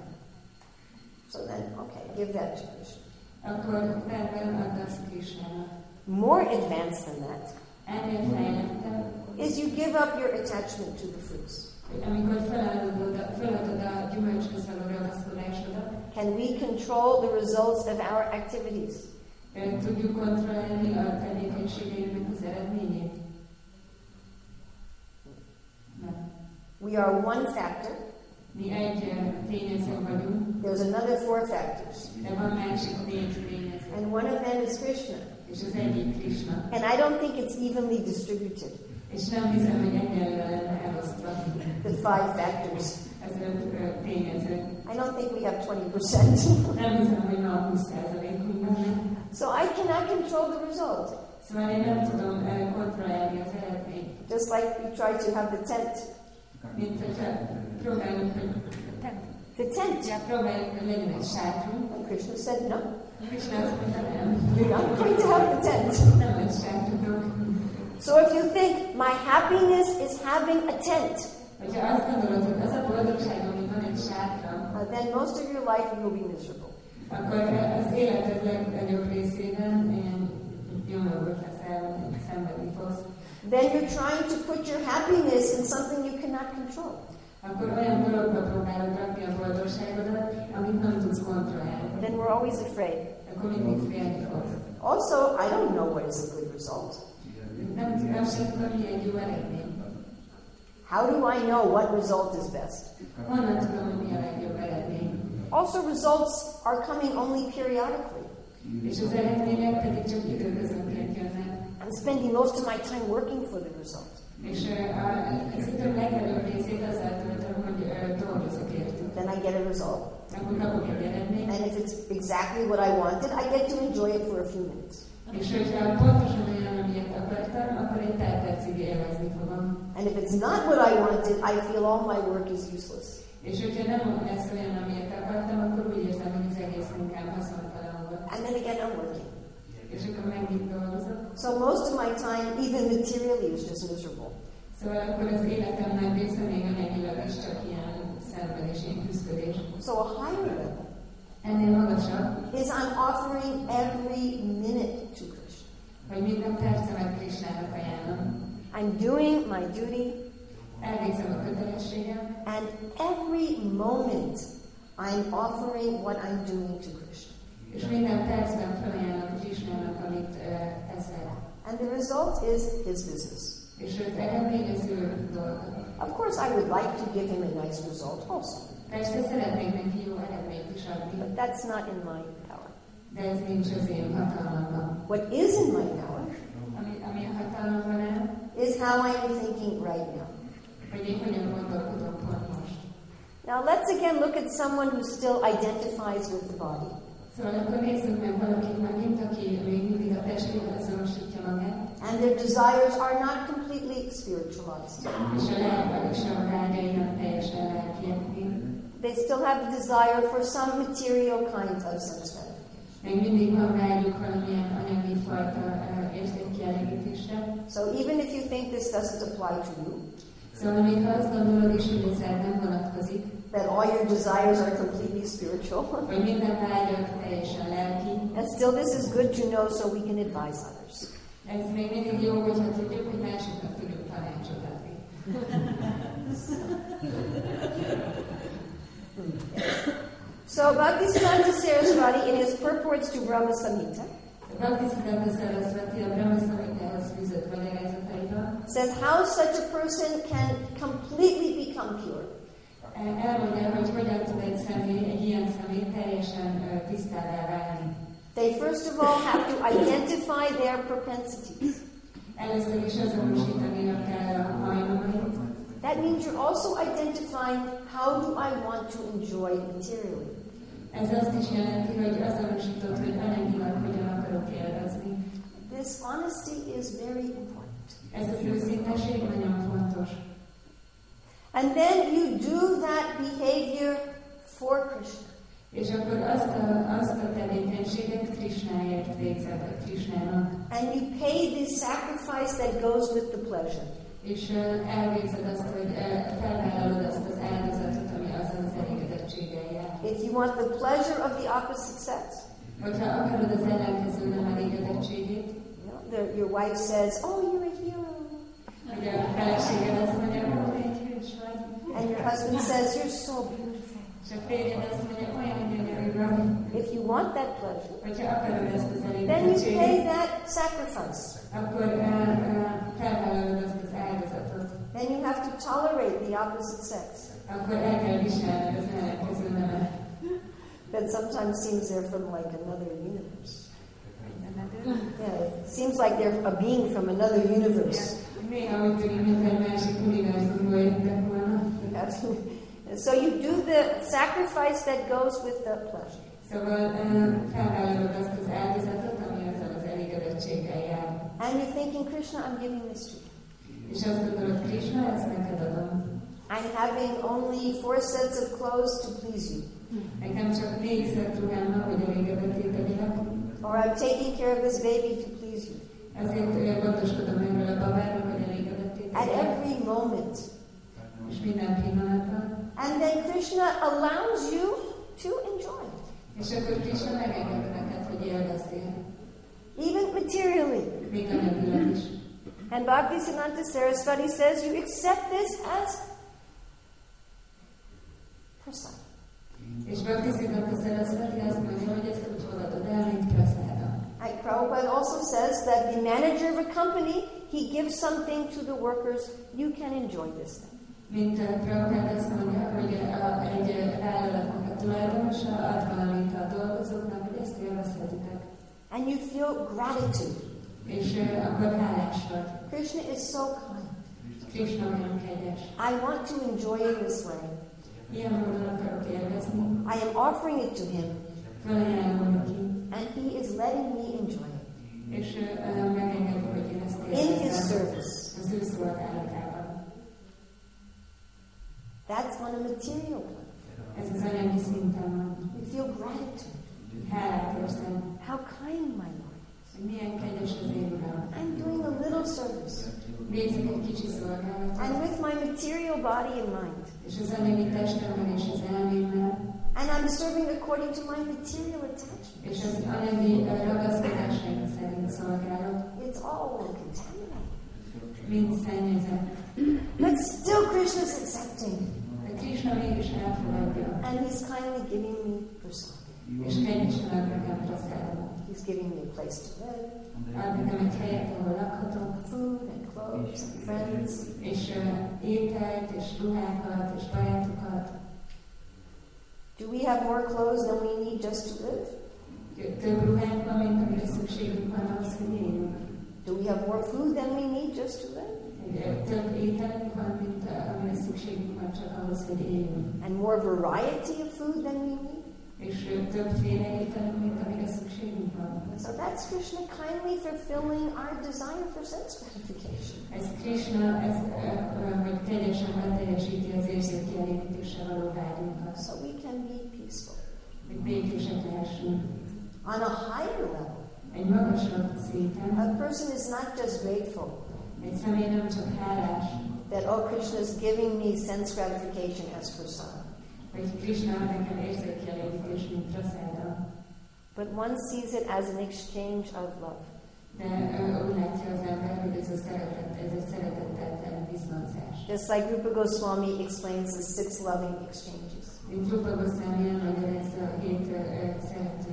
S1: So then, okay, give that to Krishna.
S2: Akkor rendben add azt Krishnának.
S1: More advanced than that
S2: Ennél fejlettebb,
S1: is you give up your attachment to the fruits.
S2: hogy amikor feladod a gyümölcshöz való ragaszkodásodat,
S1: Can we control the results of our activities?
S2: tudjuk kontrollálni a tevékenységeinknek az eredményét? Nem.
S1: We are one factor.
S2: Mi egy tényező vagyunk,
S1: There's another 4 factors.
S2: de van másik 4 tényező.
S1: And one of them is Krishna.
S2: És az egyik Krishna.
S1: And I don't think it's evenly distributed.
S2: És nem hiszem, hogy egyenlőre lenne elosztva
S1: The 5 factors.
S2: az 5 tényező.
S1: I don't think we have 20%.
S2: Nem hiszem, hogy van 20%-unk benne.
S1: So I cannot control the result.
S2: Szóval én nem tudom kontrollálni az eredményt.
S1: Just like we try to have the tent.
S2: Mint hogyha próbáljuk, hogy
S1: The tent.
S2: próbáljuk, hogy legyen egy sátrunk.
S1: And Krishna said, no,
S2: Krishna azt mondta, nem.
S1: you're not going to have the tent.
S2: Nem lesz sátrunk.
S1: So if you think my happiness is having a tent,
S2: Hogyha azt gondolod, hogy az a boldogság, hogy van egy sátram,
S1: then most of your life you will be miserable.
S2: akkor az életed legnagyobb részében ilyen gyomorult leszel, vagy szenvedni fogsz.
S1: Then you're trying to put your happiness in something you cannot control.
S2: Akkor olyan dologba próbálod rakni a boldogságodat, amit nem tudsz kontrollálni.
S1: Then we're always afraid.
S2: Akkor mindig félni fogsz.
S1: Also, I don't know what is a good result.
S2: Nem sem tudom, mi egy jó eredmény.
S1: How do I know what result is best?
S2: Honnan tudom, hogy mi a legjobb eredmény?
S1: Also, results are coming only periodically.
S2: És az eredmények pedig csak időközönként jönnek.
S1: I'm spending most of my time working for the result.
S2: És az időm legnagyobb részét azzal töltöm, hogy dolgozok értük.
S1: Then I get a result.
S2: Akkor kapok egy eredményt.
S1: And if it's exactly what I wanted, I get to enjoy it for a few minutes.
S2: És hogyha pontosan olyan, amilyet akartam, akkor egy pár percig élvezni fogom.
S1: And if it's not what I wanted, I feel all my work is useless.
S2: És hogyha nem lesz olyan, amilyet akartam, akkor úgy érzem, hogy az egész munkám haszontalan volt.
S1: And then again, I'm working.
S2: És akkor megint dolgozok.
S1: So most of my time, even materially, is just miserable.
S2: Szóval akkor az életem nagy része még anyagilag is csak ilyen szenvedés, ilyen küzdködés.
S1: So a higher level
S2: Ennél magasabb,
S1: is I'm offering every minute to Krishna.
S2: hogy minden percemet Krishnának ajánlom.
S1: I'm doing my duty,
S2: Elvégzem a kötelességem,
S1: and every moment I'm offering what I'm doing to Krishna.
S2: és minden percben felajánlom Krishnának, amit teszek.
S1: And the result is his business.
S2: És az eredmény az ő dolga.
S1: Of course, I would like to give him a nice result also,
S2: Persze szeretnék neki jó eredményt is adni,
S1: but that's not in my power.
S2: de ez nincs az én hatalmamban.
S1: What is in my power how I am thinking right now.
S2: Hogy én hogyan gondolkodom pont most.
S1: Now let's again look at someone who still identifies with the body.
S2: Szóval akkor nézzük meg valakit megint, aki még mindig a testével azonosítja magát.
S1: And their desires are not completely spiritualized.
S2: És a lelkben és a vágyai nem teljesen lelkiek.
S1: They still have a desire for some material kind of sense gratification.
S2: Még mindig van vágyuk valamilyen anyagi fajta érzékkielégítésre.
S1: So even if you think this doesn't apply to you,
S2: Szóval még ha azt gondolod is, hogy ez nem vonatkozik,
S1: that all your desires are completely spiritual,
S2: hogy minden vágyat teljesen lelki,
S1: and still this is good to know so we can advise others.
S2: ez még mindig jó, hogyha tudjuk, hogy másoknak tudjuk tanácsot adni.
S1: So Bhaktisiddhanta Saraswati, in his purports to Brahma Samhita,
S2: Bhaktisiddhanta Saraswati a Brahma Samhitához fűzött magyarázataiban
S1: says how such a person can completely become pure.
S2: elmondja, hogy hogyan tud egy ilyen személy teljesen tisztává válni.
S1: They first of all have to identify their propensities.
S2: Először is azonosítania kell a hajlamait.
S1: That means you're also identifying how do I want to enjoy materially.
S2: Ez azt is jelenti, hogy azonosítod, hogy anyagilag hogyan akarok élvezni.
S1: This honesty is very important.
S2: Ez az őszinteség nagyon fontos.
S1: And then you do that behavior for Krishna.
S2: És akkor azt a tevékenységet Krishnáért végzed, vagy Krishnának.
S1: And you pay the sacrifice that goes with the pleasure.
S2: És elvégzed azt, hogy felvállalod azt az áldozatot, ami azon az elégedettséggel jár.
S1: If you want the pleasure of the opposite sex,
S2: Hogyha akarod az ellenkező nem elégedettségét,
S1: your wife says, "Oh, you're a hero,"
S2: hogy a feleséged azt mondja, hogy egy hős vagy.
S1: and your husband says, "You're so beautiful."
S2: És a férjed azt mondja, olyan gyönyörű vagy.
S1: If you want that pleasure,
S2: Hogyha akarod ezt az
S1: then you
S2: elégedettséget,
S1: pay that sacrifice.
S2: akkor felvállalod azt az áldozatot.
S1: Then you have to tolerate the opposite sex.
S2: Akkor el kell viselned az ellenkező nemet.
S1: That sometimes seems they're from like another universe. Yeah, it seems like they're a being from another universe.
S2: Néha úgy tűnik, mint egy másik univerzumból jöttek volna.
S1: So you do the sacrifice that goes with the pleasure.
S2: Szóval felvállalod azt az áldozatot, ami azzal az elégedettséggel jár.
S1: And you're thinking, Krishna, I'm giving this to you.
S2: És azt gondolod, Krishna, ezt neked adom.
S1: I'm having only 4 sets of clothes to please you.
S2: Nekem csak 4 szett ruhám van, hogy elégedetté tegyek.
S1: Or I'm taking care of this baby to please you.
S2: Azért gondoskodom erről a babáról, hogy elégedetté
S1: At
S2: tegyek.
S1: every moment.
S2: És minden pillanatban.
S1: And then Krishna allows you to enjoy it.
S2: És akkor Krishna megenged neked, hogy élvezzél.
S1: Even materially.
S2: Még anyagilag is.
S1: And Bhaktisiddhanta Saraswati says you accept this as prasad.
S2: És Bhaktisiddhanta Saraswati azt mondja, hogy ezt úgy fogadod el, mint praszáda.
S1: Like Prabhupada also says that the manager of a company, he gives something to the workers, you can enjoy this thing.
S2: Mint Prabhupada azt mondja, hogy egy vállalatnak a tulajdonosa ad valamit a dolgozóknak, hogy ezt élvezhetitek.
S1: And you feel gratitude.
S2: És akkor hálás vagy.
S1: Krishna is so kind.
S2: Krishna nagyon kegyes.
S1: I want to enjoy it this way.
S2: Ilyen módon akarok élvezni.
S1: I am offering it to him.
S2: Felajánlom neki.
S1: And he is letting me enjoy it.
S2: És megengedi, hogy én ezt
S1: In his
S2: élvezzem
S1: service.
S2: az ő szolgálatában.
S1: That's on a material plan.
S2: Ez az anyagi szinten van.
S1: You feel gratitude.
S2: Hálát érzem.
S1: How kind my Lord.
S2: Hogy milyen kegyes az én Uram.
S1: I'm doing a little service.
S2: Végzek egy kicsi szolgálatot.
S1: And with my material body and mind.
S2: És az anyagi testemmel és az elmémmel.
S1: And I'm serving according to my material attachment.
S2: És az anyagi ragaszkodásaim szerint szolgálok.
S1: It's all contaminated.
S2: Mind szennyezett.
S1: But still Krishna's accepting.
S2: De Krishna mégis elfogadja.
S1: And he's kindly giving me prasad.
S2: És kegyesen ad nekem praszádot.
S1: He's giving me a place to live.
S2: Ad nekem egy helyet, ahol lakhatok.
S1: Food and clothes and friends.
S2: És ételt, és ruhákat, és barátokat.
S1: Do we have more clothes than we need just to live?
S2: Több ruhánk van, mint amire szükségünk van ahhoz, hogy éljünk.
S1: Do we have more food than we need just to live?
S2: több ételünk van, mint amire szükségünk van csak ahhoz, hogy éljünk.
S1: And more variety of food than we need.
S2: És többféle ételünk, mint amire szükségünk van.
S1: So that's Krishna kindly fulfilling our desire for sense gratification.
S2: Ez Krishna, hogy teljesen beteljesíti az érzékkielégítésre való vágyunkat.
S1: So we can be peaceful.
S2: Hogy békések lehessünk.
S1: On a higher level,
S2: egy magasabb szinten,
S1: a person is not just grateful
S2: egy személy nem csak hálás,
S1: that, oh, Krishna is giving me sense gratification as prasad.
S2: Hogy Krishna nekem érzékkielégítés, mint prasada.
S1: But one sees it as an exchange of love.
S2: De úgy látja az ember, hogy ez egy szeretettel teli viszonzás.
S1: Just like Rupa Goswami explains the 6 loving exchanges.
S2: Mint Rupa Goswami elmagyarázza a 6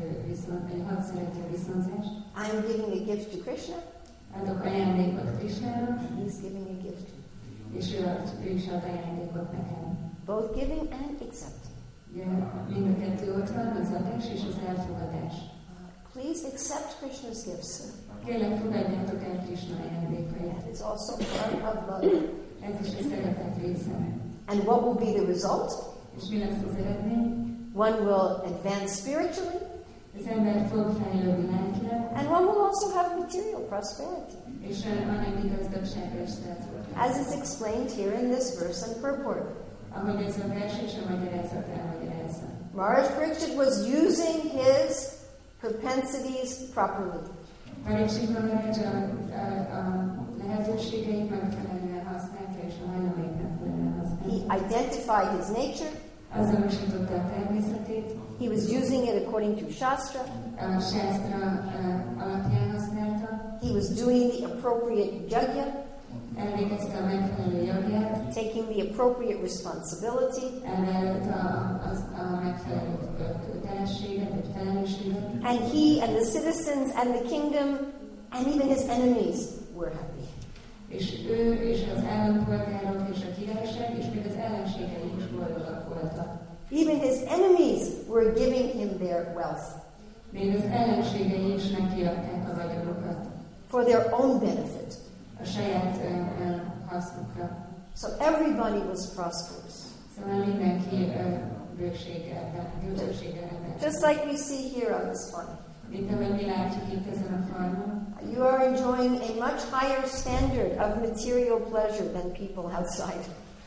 S2: szerető viszonzást.
S1: I'm giving a gift to Krishna.
S2: Adok ajándékot Krishnának.
S1: He's giving a gift to me.
S2: És ő is ad ajándékot nekem.
S1: Both giving and accepting.
S2: Ugye, mind a kettő ott van, az adás és az elfogadás.
S1: Please accept Krishna's gifts.
S2: Kérlek, fogadjátok el Krishna ajándékait.
S1: That is also part of love.
S2: Ez is a szeretet része.
S1: And what will be the result?
S2: És mi lesz az eredmény?
S1: One will advance spiritually.
S2: Az ember fog fejlődni lelkileg.
S1: And one will also have material prosperity.
S2: És anyagi gazdagságra is szert.
S1: As is explained here in this verse and purport.
S2: Ahogy ez a vers és a magyarázat elmagyarázza.
S1: Maharaj Parikshit was using his propensities properly.
S2: Parikshit Maharaj a lehetőségeit megfelelően használta és a hajlamait megfelelően használta.
S1: He identified his nature.
S2: Azonosította a természetét.
S1: He was using it according to Shastra.
S2: A Shastra alapján használta.
S1: He was doing the appropriate yajna.
S2: Elvégezte a megfelelő jogját.
S1: Taking the appropriate responsibility.
S2: Elvállalt a megfelelő kötelességet, vagy felelősséget.
S1: And he and the citizens and the kingdom and even his enemies were happy.
S2: És ő és az állampolgárok és a királyság és még az ellenségei is boldogak voltak.
S1: Even his enemies were giving him their wealth.
S2: Még az ellenségei is nekiadták a vagyonukat.
S1: For their own benefit.
S2: A saját hasznukra.
S1: So everybody was prosperous.
S2: Szóval mindenki bőséggel.
S1: Just like we see here on this farm.
S2: Mint ahogy mi látjuk itt ezen a farmon.
S1: You are enjoying a much higher standard of material pleasure than people outside.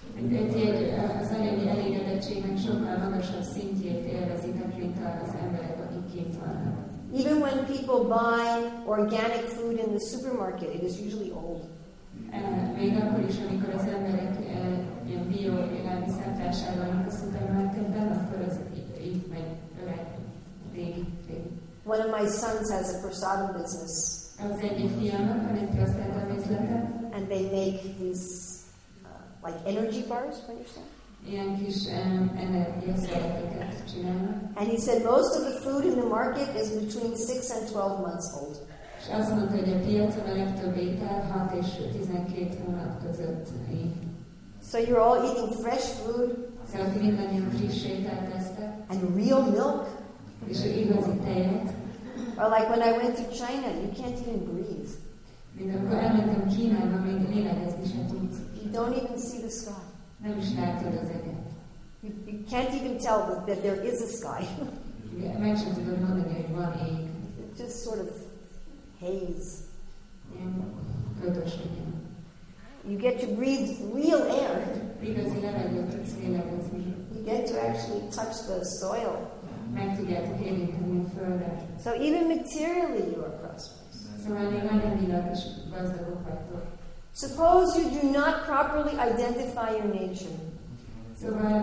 S2: Az anyagi elégedettségnek sokkal magasabb szintjét élvezitek, mint az emberek, akik kint vannak.
S1: Even when people buy organic food in the supermarket, it is usually old.
S2: Még akkor is, amikor az emberek ilyen bio élelmiszert vásárolnak a szupermarketben, akkor az így megy öreg, régi.
S1: One of my sons has a prasadam business.
S2: Az egyik fiamnak van egy prasada üzlete.
S1: And they make these like energy bars, understand?
S2: Ilyen kis energiaszereteket csinálnak.
S1: And he said most of the food in the market is between 6 and 12 months old.
S2: És azt mondta, hogy a piacon a legtöbb étel 6 és 12 hónap között így.
S1: So you're all eating fresh food.
S2: Szóval mindannyian friss ételt esztek.
S1: And real milk.
S2: És igazi tejet.
S1: Or like when I went to China, you can't even breathe.
S2: Mint amikor elmentem Kínába, még lélegezni sem tudsz.
S1: You don't even see the sky.
S2: Nem is látod az eget.
S1: You can't even tell that there is a sky.
S2: Meg sem tudod mondani, hogy van ég.
S1: It's just sort of haze.
S2: Ilyen ködös legyen.
S1: You get to breathe real air.
S2: Igazi levegőt tudsz lélegezni.
S1: You get to actually touch the soil.
S2: Meg tudjátok érinteni a földet.
S1: So even materially you are prosperous.
S2: Szóval még anyagilag is gazdagok vagytok.
S1: Suppose you do not properly identify your nature.
S2: Szóval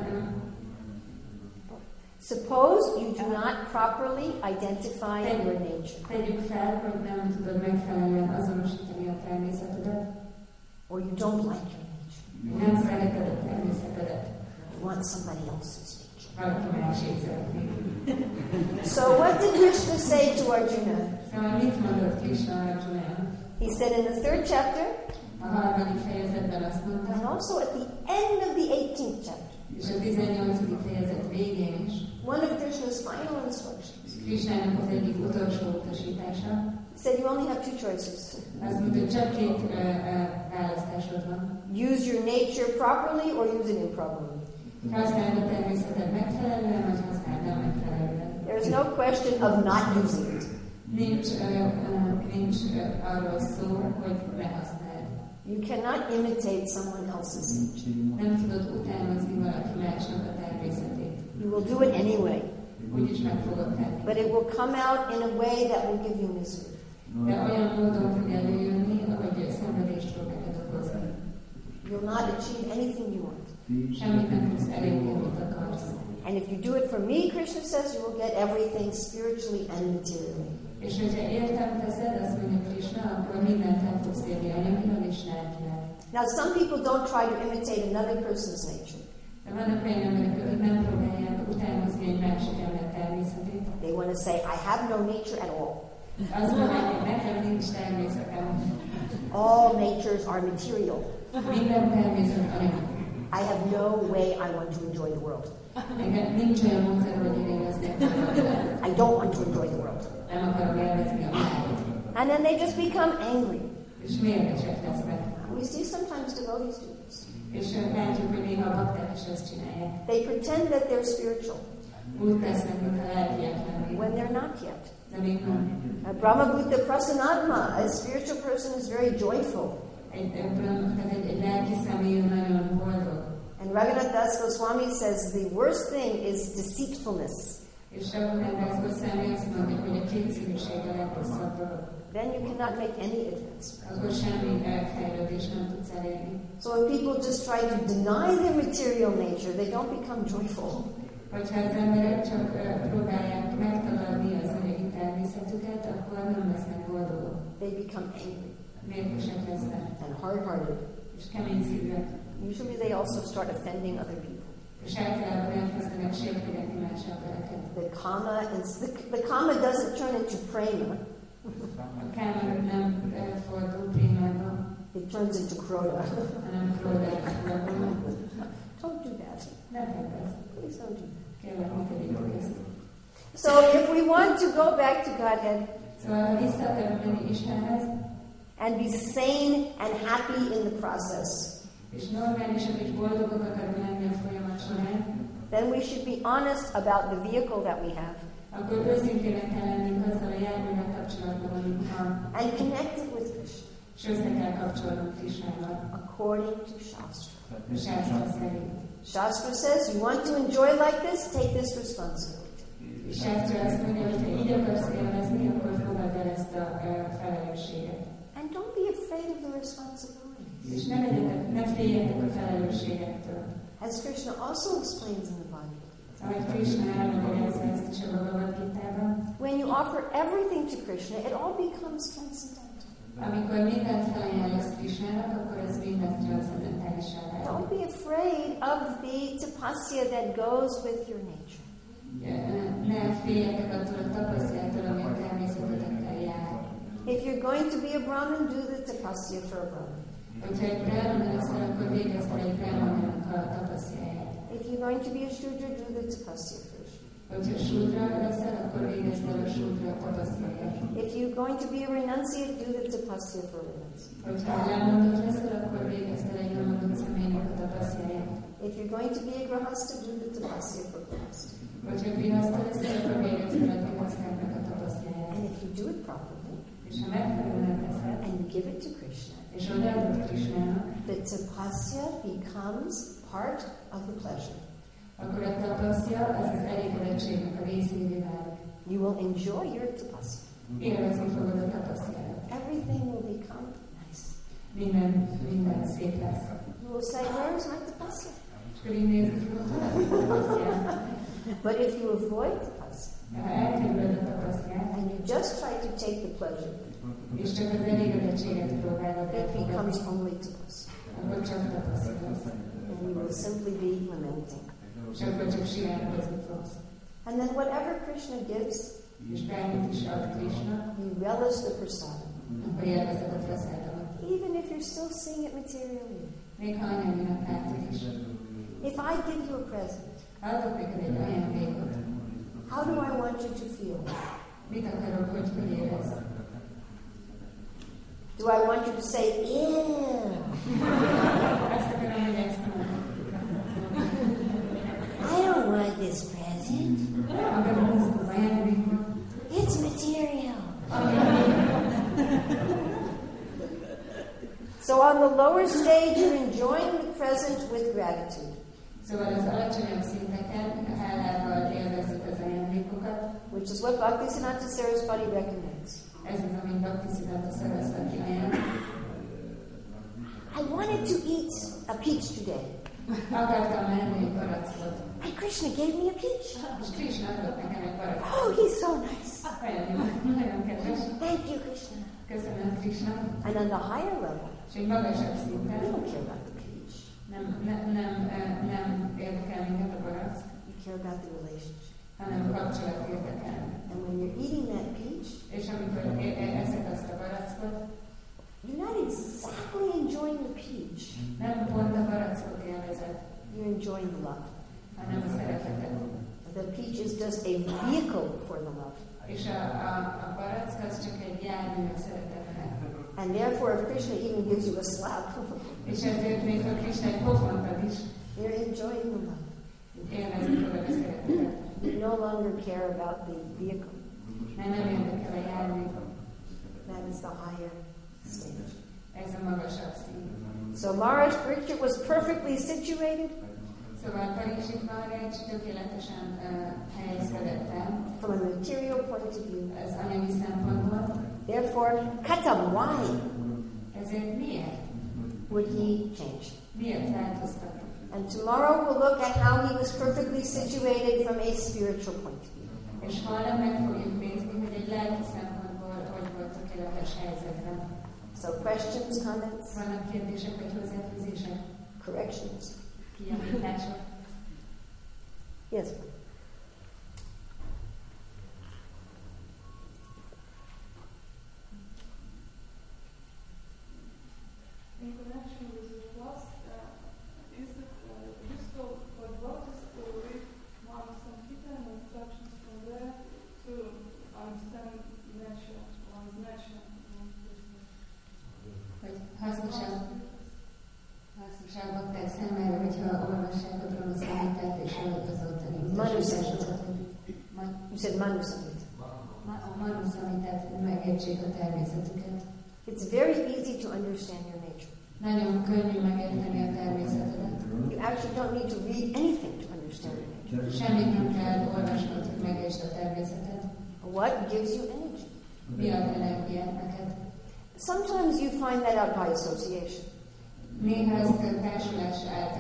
S1: suppose you do not properly identify your nature.
S2: Tegyük fel, hogy nem tudod megfelelően azonosítani a természetedet.
S1: Or you don't like your nature.
S2: Nem szereted a természetedet.
S1: You want somebody else's nature.
S2: Valaki másét szeretnék.
S1: So what did Krishna say to Arjuna?
S2: Szóval mit mondott Krishna Arjunának?
S1: He said in the 3rd chapter,
S2: a 3. fejezetben azt mondta,
S1: and also at the end of the 18th chapter,
S2: és a 18. fejezet végén is,
S1: one of Krishna's final instructions.
S2: Krishnának az egyik utolsó utasítása.
S1: He said you only have two choices.
S2: Azt mondta, hogy csak két választásod van.
S1: Use your nature properly or use it improperly.
S2: Használd a természeted megfelelően, vagy használd a megfelelően.
S1: There is no question of not using it.
S2: Nincs arról szó, hogy ne használd.
S1: You cannot imitate someone else's.
S2: Nem tudod utánozni valaki másnak a természetét.
S1: You will do it anyway.
S2: Úgyis meg fogod tenni.
S1: But it will come out in a way that will give you misery.
S2: De olyan módon fog előjönni, hogy szenvedést fog neked okozni.
S1: You'll not achieve anything you want.
S2: Semmit nem tudsz elérni, amit akarsz.
S1: And if you do it for me, Krishna says, you will get everything spiritually and materially.
S2: És hogyha értem teszed, azt mondja Krishna, akkor mindent el fogsz érni anyagilag és lelkileg.
S1: Now, some people don't try to imitate another person's nature.
S2: De vannak olyan emberek, akik nem próbálják utánozni egy másik ember természetét.
S1: They want to say, I have no nature at all.
S2: Azt mondják, hogy nekem nincs természetem.
S1: All natures are material.
S2: Minden természet anyag.
S1: I have no way I want to enjoy the world.
S2: Nekem nincs olyan módszer, hogy én élveznék a világot.
S1: I don't want to enjoy the world.
S2: Nem akarom élvezni a világot.
S1: And then they just become angry.
S2: És mérgesek lesznek.
S1: We see sometimes devotees do this.
S2: És látjuk, hogy néha a bakták is ezt csinálják.
S1: They pretend that they're spiritual
S2: Úgy tesznek, mint a lelkiek lennék.
S1: when they're not yet.
S2: De még nem.
S1: Brahmabhuta Prasanatma, a spiritual person is very joyful.
S2: Egy lelki személy nagyon boldog.
S1: And Raghunath Das Goswami says the worst thing is deceitfulness.
S2: És Raghunath Das Goswami azt mondja, hogy a kétszínűség a legrosszabb dolog.
S1: Then you cannot make any advancement.
S2: Akkor semmi fejlődés nem tudsz elérni.
S1: So when people just try to deny their material nature, they don't become joyful.
S2: Hogyha az emberek csak próbálják megtagadni az anyagi természetüket, akkor nem lesznek boldogok.
S1: They become angry
S2: Mérgesek lesznek.
S1: and hard-hearted.
S2: És kemény szívűek.
S1: Usually they also start offending other people.
S2: És általában elkezdenek sértegetni más embereket.
S1: The kama doesn't turn into prema.
S2: A káma nem fordul prémába,
S1: It turns into kroda.
S2: hanem próbálják.
S1: Don't do that.
S2: Ne tedd ezt.
S1: Please don't do that.
S2: Kérlek, ne tegyétek ezt.
S1: So if we want to go back to Godhead
S2: Szóval, ha vissza akarunk menni Istenhez,
S1: and be sane and happy in the process,
S2: és normálisak és boldogok akarunk lenni a folyamat során,
S1: then we should be honest about the vehicle that we have
S2: akkor őszintének kell lennünk azzal a járművel kapcsolatban, amit van,
S1: and connect it with Krishna
S2: és össze kell kapcsolnunk Krishnával,
S1: according to Shastra.
S2: a Sásztra szerint.
S1: Shastra says, you want to enjoy like this, take this responsibility.
S2: És Sásztra azt mondja, hogy ha így akarsz élvezni, akkor fogadd el ezt a felelősséget.
S1: And don't be afraid of the responsibility.
S2: És ne féljetek a felelősségektől.
S1: As Krishna also explains in the Bhagavad.
S2: Ahogy Krishna elmagyarázza ezt is a Bhagavad Gitában,
S1: When you offer everything to Krishna, it all becomes transcendental.
S2: amikor mindent felajánlasz Krishnának, akkor ez mindent transzendentálisá válik.
S1: Don't be afraid of the tapasya that goes with your nature.
S2: Ne féljetek attól a tapasztalatól, ami a természetetekkel jár.
S1: If you're going to be a Brahmin, do the tapasya for a Brahmin.
S2: Hogyha egy brahman leszel, akkor végezd el egy brahmannak a tapasztjáját.
S1: If you're going to be a Shudra, do the tapasya first.
S2: Hogyha Shudra leszel, akkor végezd el a Shudra tapasztjáját.
S1: If you're going to be a renunciate, do the tapasya for renunciate.
S2: Hogyha lemondott leszel, akkor végezd el egy lemondott személynek a tapasztjáját.
S1: If you're going to be a grahasta, do the tapasya for grahasta.
S2: Hogyha grihaszta leszel, akkor végezd el a grihasztáknak a tapasztjáját.
S1: And if you do it properly,
S2: És ha megfelelően teszed,
S1: and you give it to Krishna,
S2: és odaadod Krishnának,
S1: the tapasya becomes part of the pleasure.
S2: akkor a tapasztja az az elégedettségnek a részévé válik.
S1: You will enjoy your tapasya.
S2: Élvezni fogod a tapasztjádat.
S1: Everything will become nice.
S2: Minden szép lesz.
S1: You will say, where is my tapasya?
S2: És akkor így nézni fogod, hogy a tapasztját.
S1: But if you avoid tapasya,
S2: Ha elkerülöd a tapasztját,
S1: and you just try to take the pleasure,
S2: és csak az elégedettséget próbálod
S1: it becomes
S2: elfogadni,
S1: only tapasya.
S2: akkor csak tapasztja lesz.
S1: And you will simply be lamenting.
S2: És akkor csak siránkozni fogsz.
S1: And then whatever Krishna gives,
S2: És bármit is ad Krishna,
S1: you relish the prasadam.
S2: akkor élvezed a praszádamat.
S1: Even if you're still seeing it materially.
S2: Még ha anyaginak látod is.
S1: If I give you a present,
S2: Adok neked egy ajándékot.
S1: how do I want you to feel?
S2: Mit akarok, hogy érezd?
S1: Do I want you to say, ew? I don't want this present. It's material. So on the lower stage, you're enjoying the present with gratitude.
S2: Szóval az alacsonyabb szinteken hálával élvezik az ajándékokat.
S1: Which is what Bhaktisiddhanta Saraswati recommends.
S2: Ez az, amit Bhaktisiddhanta Saraswati ajánl.
S1: I wanted to eat a peach today.
S2: Akartam enni egy barackot.
S1: And Krishna gave me a peach.
S2: És Krishna adott nekem egy barackot.
S1: Oh, he's so nice.
S2: Nagyon kedves.
S1: Thank you, Krishna.
S2: Köszönöm, Krishna.
S1: And on the higher level,
S2: És egy magasabb
S1: we
S2: szinten
S1: don't care about the peach.
S2: nem érdekel minket a barack,
S1: We care about the relationship.
S2: hanem a kapcsolat érdekel.
S1: And when you're eating that peach,
S2: És amikor eszed azt a barackot,
S1: you're not exactly enjoying the peach.
S2: nem pont a barackot élvezed,
S1: You're enjoying the love.
S2: hanem a szeretetet.
S1: The peach is just a vehicle for the love.
S2: És a barack az csak egy jármű a szeretetnek.
S1: And therefore, if Krishna even gives you a slap,
S2: És ezért még a Krishna egy pofont ad is,
S1: you're enjoying the love.
S2: élvezni fogod a szeretetet.
S1: You no longer care about the vehicle.
S2: Mert nem érdekel a jármű.
S1: That is the higher stage.
S2: Ez a magasabb szín.
S1: So Maharaj Parikshit was perfectly situated
S2: Szóval Pariksit Maharaj tökéletesen helyezkedett el
S1: from a material point of view.
S2: az anyagi szempontból.
S1: Therefore, katam, why
S2: Ezért miért?
S1: would he change?
S2: Miért változtak?
S1: And tomorrow we'll look at how he was perfectly situated from a spiritual point of view.
S2: És holnap meg fogjuk nézni, hogy egy lelki szempontból hogy volt tökéletes helyzetben.
S1: So questions, comments,
S2: Vannak kérdések vagy hozzáfűzések?
S1: corrections?
S2: Kijavítások?
S1: Yes.
S3: In connection with this last, is it useful for devotees to read Manu Samhita and instructions from there to understand nature, one's nature?
S2: Hogy hasznosabb bakták számára, hogyha olvassák a Brahma Samhitát és az ottani utasításokat.
S1: You said Manu Samhita.
S2: A Manu Samhitát, hogy megértsék a természetüket.
S1: It's very easy to understand your nature.
S2: Nagyon könnyű megérteni a természetedet.
S1: You actually don't need to read anything to understand your nature.
S2: Semmit nem kell olvasnod, hogy megértsd a természetet.
S1: What gives you energy?
S2: Mi ad energiát neked?
S1: Sometimes you find that out by association.
S2: Néha ezt a társulás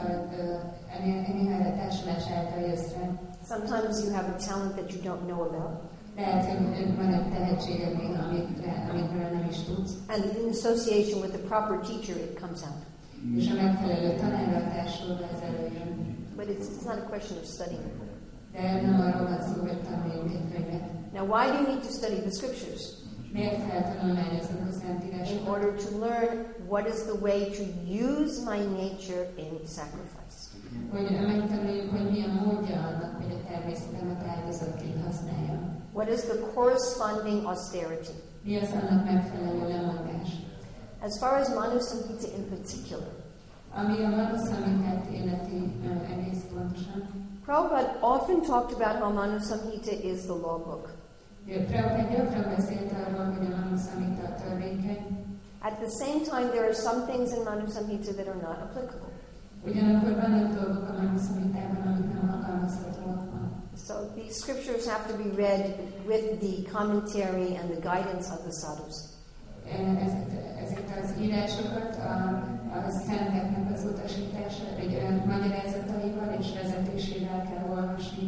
S2: által jössz rá.
S1: Sometimes you have a talent that you don't know about.
S2: Lehet, hogy van egy tehetséged még, amikről nem is tudsz.
S1: And in association with the proper teacher, it comes out.
S2: És a megfelelő tanárral társulva ez előjön.
S1: But it's not a question of studying.
S2: De nem arról van szó, hogy tanuljunk egy könyvet.
S1: Now, why do you need to study the scriptures?
S2: Miért kell tanulmányoznunk a
S1: In
S2: Szentírásokat?
S1: order to learn what is the way to use my nature in sacrifice.
S2: Hogy megtanuljuk, hogy milyen módja annak, hogy a természetemet áldozatként használjam.
S1: What is the corresponding austerity?
S2: Mi az annak megfelelő lemondás?
S1: As far as Manu Samhita in particular,
S2: Ami a Manu Samhitát illeti egész pontosan.
S1: Prabhupada often talked about how Manu Samhita is the law book.
S2: Prabhupada gyakran beszélt arról, hogy a Manu Samhita a törvénykönyv.
S1: At the same time, there are some things in Manu Samhita that are not applicable.
S2: Ugyanakkor vannak dolgok a Manu Samhitában, amik nem alkalmazhatóak ma.
S1: So these scriptures have to be read with the commentary and the guidance of the sadhus.
S2: Ezeket az írásokat a szenteknek az utasítása, egy magyarázataival és vezetésével kell olvasni.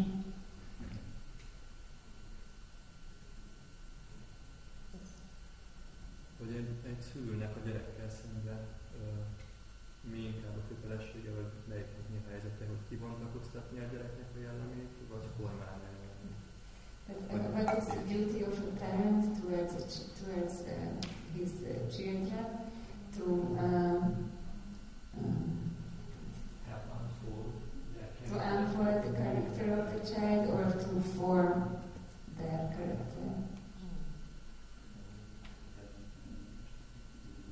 S4: Hogy egy szülőnek a gyerekkel szemben mi inkább a kötelessége, vagy melyik a helyzete, hogy kibontakoztatni a gyereknek a jellemét, vagy formálni a jellemét.
S2: What is the duty of a parent towards his children to unfold the character of the child or to form their character?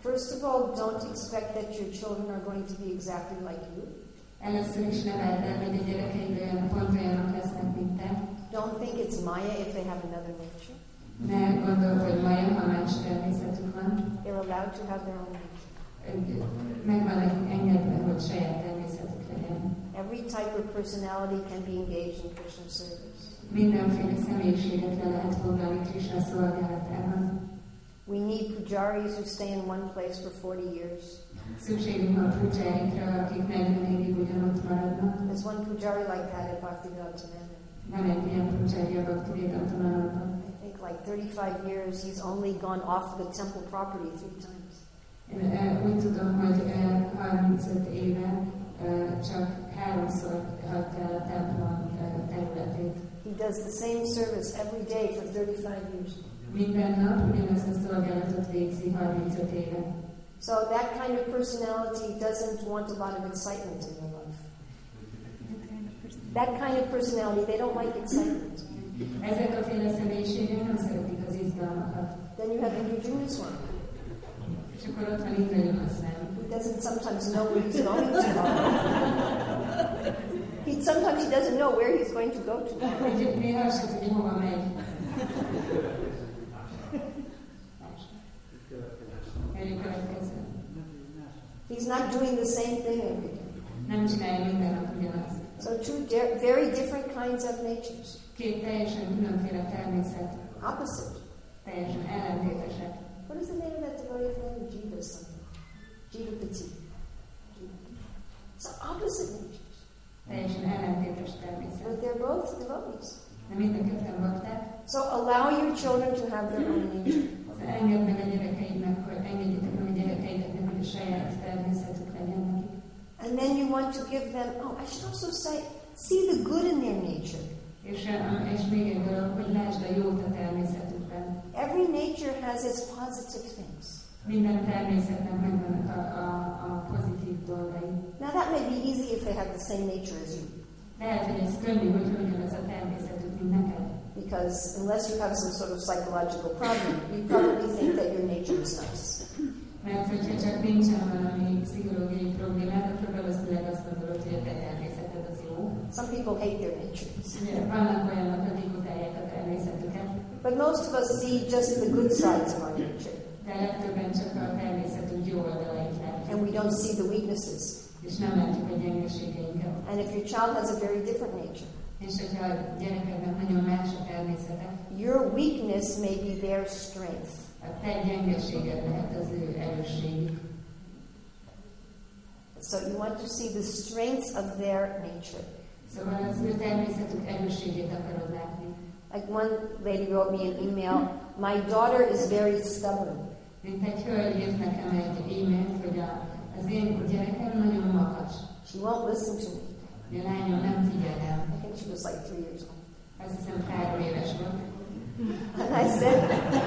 S1: First of all, don't expect that your children are going to be exactly like you.
S2: Először is ne várd el, hogy a gyerekeid pont olyanok lesznek, mint te.
S1: Don't think it's Maya if they have another nature.
S2: Ne gondold, hogy Maja, ha más természetük van.
S1: They're allowed to have their own nature.
S2: Meg van nekik engedve, hogy saját természetük legyen.
S1: Every type of personality can be engaged in Krishna service.
S2: Mindenféle személyiséget le lehet foglalni Krishna szolgálatában.
S1: We need pujaris who stay in one place for 40 years.
S2: Szükségünk van pujárikra, akik 40 évig ugyanott maradnak.
S1: There's one pujari like that at Bhaktivedanta.
S2: Van egy ilyen pujári a Bhaktivedanta.
S1: I think like 35 years, he's only gone off the temple property 3 times.
S2: Én úgy tudom, hogy 35 éve csak 3-szor hagyta el a templom területét.
S1: He does the same service every day for 35 years.
S2: Minden nap ugyanazt a szolgálatot végzi 35 éve.
S1: So that kind of personality doesn't want a lot of excitement in their life. That kind of personality, they don't like excitement.
S2: Ezek a féle személyiségek nem szeretik az izgalmakat.
S1: Then you have Indra-Jnana.
S2: És akkor ott van Indra-Jnana.
S1: He doesn't sometimes know where he's going tomorrow. Sometimes he doesn't know where he's going to go to.
S2: Néha se tudja, hova megy.
S1: He's not doing the same thing every day.
S2: Nem csinálja minden nap ugyanazt.
S1: So two very different kinds of natures.
S2: Két teljesen különféle természet.
S1: Opposite.
S2: Teljesen ellentétesek.
S1: What is the name of that devotee's name? Jiva something. Jivapati. So opposite natures.
S2: Teljesen ellentétes természet.
S1: But they're both devotees.
S2: De mind a ketten bakták.
S1: So allow your children to have their own nature.
S2: Engedd meg a gyerekeidnek, hogy engedjétek meg a gyerekeidnek, hogy a saját természetük legyen nekik.
S1: And then you want to give them, I should also say, see the good in their nature.
S2: És még egy dolog, hogy lásd a jót a természetükben.
S1: Every nature has its positive things.
S2: Minden természetnek megvannak a pozitív dolgai.
S1: Now that may be easy if they have the same nature as you.
S2: Lehet, hogy ez könnyű, hogy ugyanaz a természetük, mint neked.
S1: Because unless you have some sort of psychological problem, you probably think that your nature is nice.
S2: Mert hogyha csak nincsen valami pszichológiai problémád, akkor valószínűleg azt gondolod, hogy a te természeted az jó.
S1: Some people hate their natures.
S2: Vannak olyanok, akik utálják a természetüket.
S1: But most of us see just the good sides of our nature.
S2: De legtöbben csak a természetünk jó oldalait látjuk.
S1: And we don't see the weaknesses.
S2: És nem látjuk a gyengeségeinket.
S1: And if your child has a very different nature,
S2: és hogyha a gyerekednek nagyon más a természete,
S1: your weakness may be their strength.
S2: A te gyengeséged lehet az ő erősségük.
S1: So you want to see the strengths of their nature.
S2: Szóval az ő természetük erősségét akarod látni.
S1: Like one lady wrote me an email, my daughter is very stubborn.
S2: Mint egy hölgy írt nekem egy e-mailt, hogy az én gyerekem nagyon makacs.
S1: She won't listen to me.
S2: A lányom nem figyel rám.
S1: I think she was like 3 years old.
S2: Azt hiszem 3 éves volt.
S1: And I said,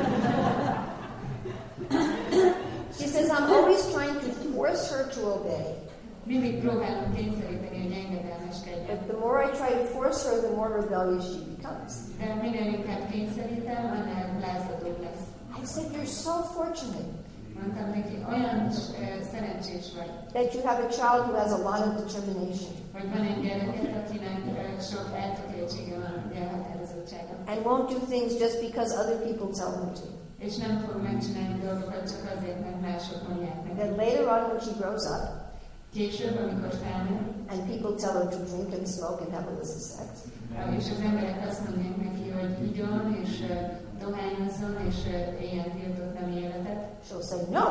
S1: she says, I'm always trying to force her to obey.
S2: Mindig próbálom kényszeríteni, hogy engedelmeskedjen.
S1: But the more I try to force her, the more rebellious she becomes.
S2: De minél inkább kényszerítem, annál lázadóbb lesz.
S1: I said, you're so fortunate.
S2: Mondtam neki, olyan szerencsés vagy.
S1: That you have a child who has a lot of determination.
S2: Hogy van egy gyereket, akinek sok eltökéltsége van, elhatározottsága.
S1: And won't do things just because other people tell them to.
S2: És nem fog megcsinálni dolgokat csak azért, mert mások mondják meg.
S1: Then later on when she grows up,
S2: később, amikor felnő,
S1: and people tell her to drink and smoke and have illicit sex,
S2: és az emberek azt mondják neki, hogy igyon, és dohányozzon, és éljen tiltott nemi életet.
S1: She'll say no.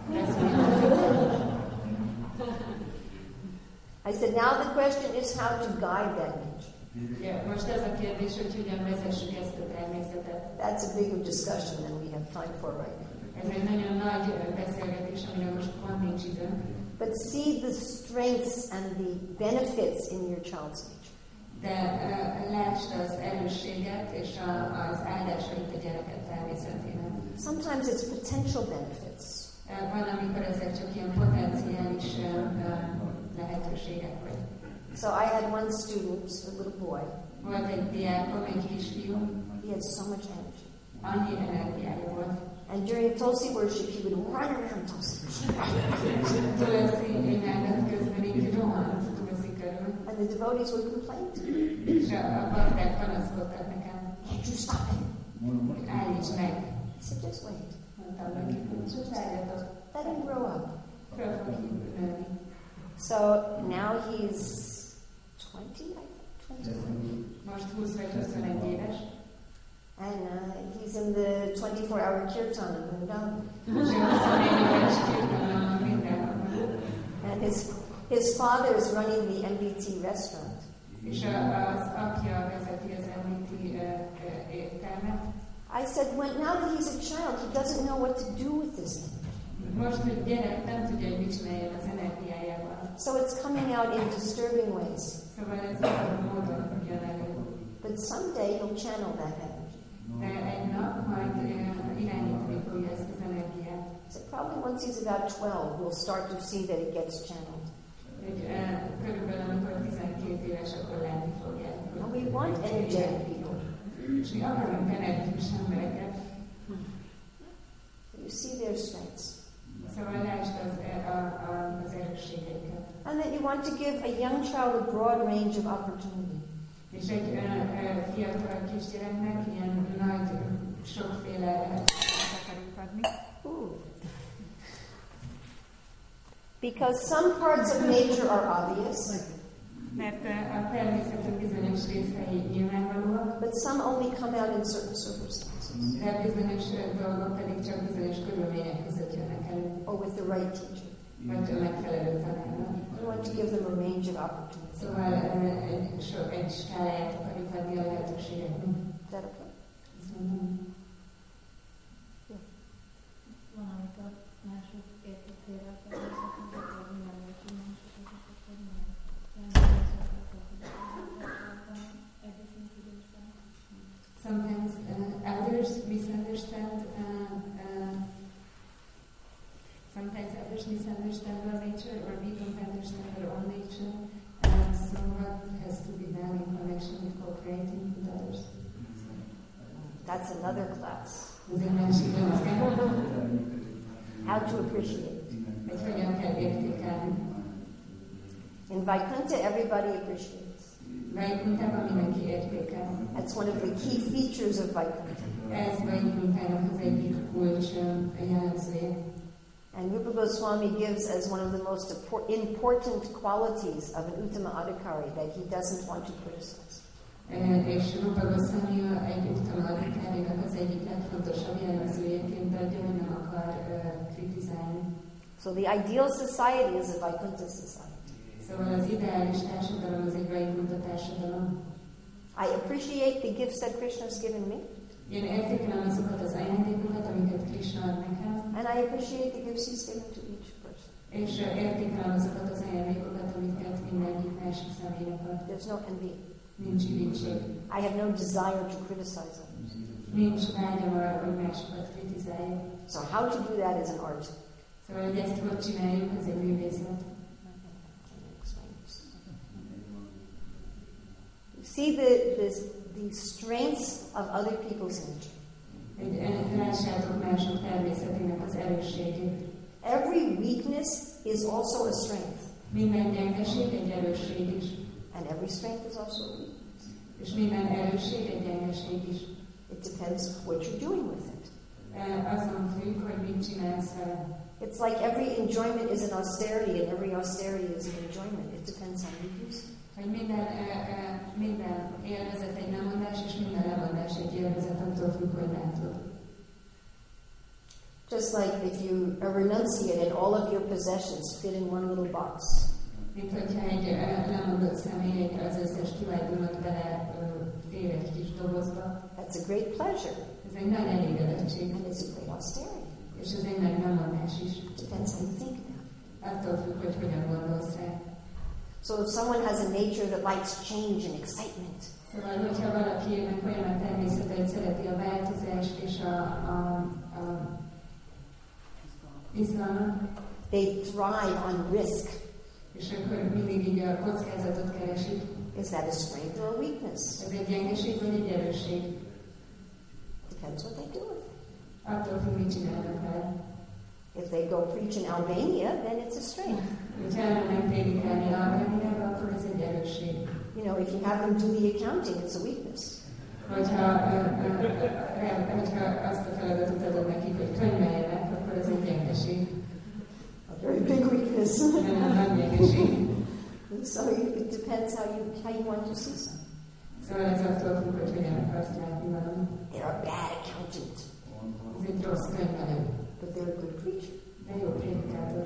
S1: I said, now the question is how to guide that nature.
S2: Most ez a kérdés, hogy hogyan vezessük ezt a természetet.
S1: That's a bigger discussion than we have time for right now.
S2: Ez egy nagyon nagy beszélgetés, amire most pont nincs időnk.
S1: But see the strengths and the benefits in your child's nature.
S2: De lásd az erősséget és az áldásait a gyereket természetének.
S1: Sometimes it's potential benefits.
S2: Van, amikor ezek csak ilyen potenciális lehetőségek vagy.
S1: So I had one student, a little boy.
S2: Volt egy diákom, egy kisfiú.
S1: He had so much energy.
S2: Annyi energiája volt.
S1: And during Tulsi worship, he would run around Tulsi.
S2: Tulsi imádott közben így rohant Tulsi körül.
S1: And the devotees would complain to him.
S2: És a bakták panaszkodtak nekem.
S1: Can't you stop it?
S2: Állíts meg.
S1: I said, just wait.
S2: Mondtam neki, csak várjatok.
S1: Let him grow up.
S2: Föl fog nőni.
S1: So now he's 20, I think, 20.
S2: Most 20 vagy 21 éves.
S1: And he's in the 24-hour kirtan in Vrindavan.
S2: És 24 éves kirtanban mindenhol.
S1: And his father is running the MBT restaurant.
S2: És az apja vezeti az MBT éttermet.
S1: I said, well, now that he's a child, he doesn't know what to do with this thing.
S2: Most, hogy gyerek nem tudja, hogy mit csináljon az energiájával.
S1: So it's coming out in disturbing ways.
S2: Szóval ez a módon jön elő.
S1: But someday he'll channel that energy.
S2: De egy nap majd irányítani fogja ezt az energiát.
S1: So probably once he's about 12, we'll start to see that it gets channeled.
S2: Körülbelül amikor 12 éves, akkor látni fogják.
S1: And we want energetic people.
S2: És mi akarunk energikus embereket.
S1: You see their strengths.
S2: Szóval lásd az erősségeiket.
S1: And that you want to give a young child a broad range of opportunity.
S2: És egy fiatal kisgyereknek ilyen nagy, sokféle akarunk adni.
S1: Because some parts of nature are obvious,
S2: Mert a természetünk bizonyos részei nyilvánvalóak,
S1: but some only come out in certain circumstances,
S2: de bizonyos dolgok pedig csak bizonyos körülmények között jönnek elő,
S1: or with the right teacher.
S2: vagy a megfelelő tanárnak.
S1: We want to give them a range of opportunities.
S2: Szóval egy skáláját akarjuk adni a lehetőségeknek.
S1: Is that okay?
S2: Ezt mondom.
S5: Van, amikor mások értik félre, akkor minden értik másokat, akkor
S2: Sometimes others misunderstand our nature, or we don't understand our own nature. So what has to be done in connection with cooperating with others?
S1: That's another class.
S2: Ez egy másik dolog.
S1: How to appreciate.
S2: Hogy hogyan kell értékelni.
S1: In Vaikuntha, everybody appreciates.
S2: Vaikuntában mindenki értékel.
S1: That's one of the key features of Vaikuntha.
S2: Ez Vaikuntának az egyik kulcs jellemzője.
S1: And Rupa Goswami gives as one of the most important qualities of an Uttama Adhikari that he doesn't want to criticize.
S2: És Rupa Goswami egy Uttama Adhikarinak az egyik legfontosabb jellemzőjeként adja, hogy nem akar kritizálni.
S1: So the ideal society is a Vaikuntha society.
S2: Szóval az ideális társadalom az egy Vaikuntha társadalom.
S1: I appreciate the gifts that Krishna has given me.
S2: Én értékelem azokat az ajándékokat, amiket Krishna ad nekem.
S1: And I appreciate the gifts he's given to each person.
S2: És értékelem azokat az ajándékokat, amiket mindegyik másik személynek ad.
S1: There's no envy.
S2: Nincs irigység.
S1: I have no desire to criticize others.
S2: Nincs vágyam arra, hogy másokat kritizáljuk.
S1: So how to do that is an art.
S2: Szóval, hogy ezt hogy csináljuk, ez egy művészet.
S1: See the strengths of other people's nature.
S2: Lássátok mások természetének az erősségét.
S1: Every weakness is also a strength.
S2: Minden gyengeség egy erősség is.
S1: And every strength is also a weakness.
S2: És minden erősség egy gyengeség is.
S1: It depends what you're doing with it.
S2: Azon függ, hogy mit csinálsz vele.
S1: It's like every enjoyment is an austerity and every austerity is an enjoyment. It depends how you use it.
S2: Hogy minden élvezet egy lemondás, és minden lemondás egy élvezet, attól függ, hogy látod.
S1: Just like if you are renunciate and all of your possessions fit in one little box.
S2: Mint hogyha egy lemondott személy az összes tulajdonot bele fér egy kis dobozba.
S1: That's a great pleasure.
S2: Ez egy nagy elégedettség.
S1: And it's a great austerity.
S2: És ez egy nagy lemondás is.
S1: It depends how you think about it.
S2: Attól függ, hogy hogyan gondolsz rá.
S1: So if someone has a nature that likes change and excitement,
S2: Szóval, hogyha valakinek olyan a természete, hogy szereti a változást és a izgalmat,
S1: they thrive on risk.
S2: és akkor mindig így a kockázatot keresik.
S1: Is that a strength or a weakness?
S2: Ez egy gyengeség vagy egy erősség?
S1: Depends what they do with it.
S2: attól függ, mit csinálnak vele.
S1: If they go preach in Albania, then it's a strength.
S2: Ha elmennek prédikálni Albániába, akkor ez egy erősség.
S1: You know, if you have them do the accounting, it's a weakness.
S2: Hogyha azt a feladatot adod nekik, hogy könyveljenek, akkor ez egy gyengeség.
S1: A very big weakness.
S2: Nagy gyengeség.
S1: So it depends how you want to see some.
S2: Szóval ez attól függ, hogy hogyan akarsz látni valamit.
S1: They're a bad accountant,
S2: Ez egy rossz könyvelő,
S1: but they're a good preacher.
S2: de jó prédikátor.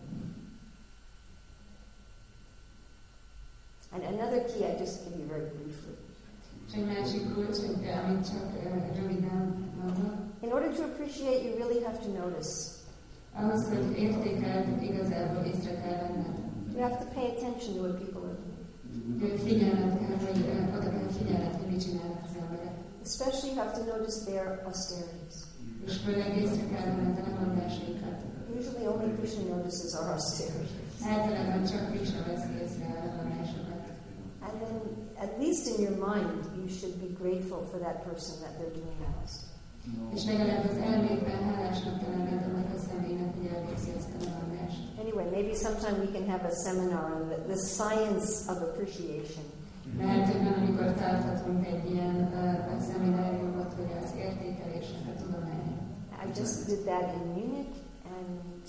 S1: And another key I just give you very briefly.
S2: És egy másik kulcs, amit csak röviden mondok.
S1: In order to appreciate, you really have to notice.
S2: Ahhoz, hogy értékeld, igazából észre kell venned.
S1: You have to pay attention to what people are doing.
S2: Figyelned kell, vagy oda kell figyelned, hogy mit csinálnak az emberek.
S1: Especially you have to notice their austerities.
S2: És főleg észre kell venned a lemondásaikat.
S1: Usually only Krishna notices our austerities.
S2: Általában csak Krishna veszi észre a lemondásokat.
S1: And then, at least in your mind, you should be grateful for that person that they're doing that austere.
S2: És legalább az elmékben hálásnak kell lenned annak a személynek, hogy elvészi ezt a lemondást.
S1: Anyway, maybe sometime we can have a seminar on the science of appreciation.
S2: Lehet, hogy amikor tarthatunk egy ilyen szemináriumot, hogy az értékelésnek a tudománya.
S1: I just did that in Munich and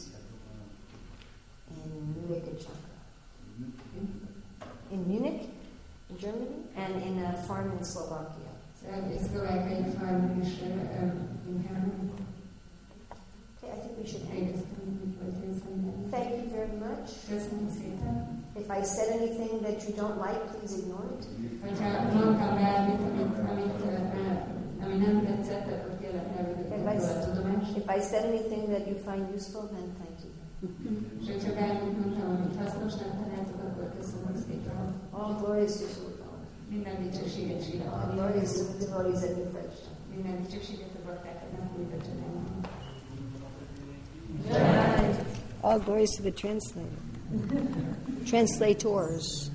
S1: in München. In Munich, in Germany, and in a farm in Slovakia.
S2: Szóval egy szlovákiai farm is Münchenben.
S1: Okay, I think we should end.
S2: Végeztem, hogy részemben.
S1: Thank you very much.
S2: Köszönöm szépen.
S1: If I said anything that you don't like, please ignore it.
S2: Hogyha mondtam bármit, ami nem tetszett, akkor kérlek elvegyek a tudomást.
S1: If I said anything that you find useful, then thank you.
S2: És hogyha bármit mondtam, amit hasznosnak találtok, akkor köszönöm szépen.
S1: All glories to Shri.
S2: Minden dicsőséget
S1: All
S2: Sri.
S1: glories to the devotees at New Fresh.
S2: Minden dicsőséget a baktáknak új becsönelni.
S1: All glories to the translator. Translators.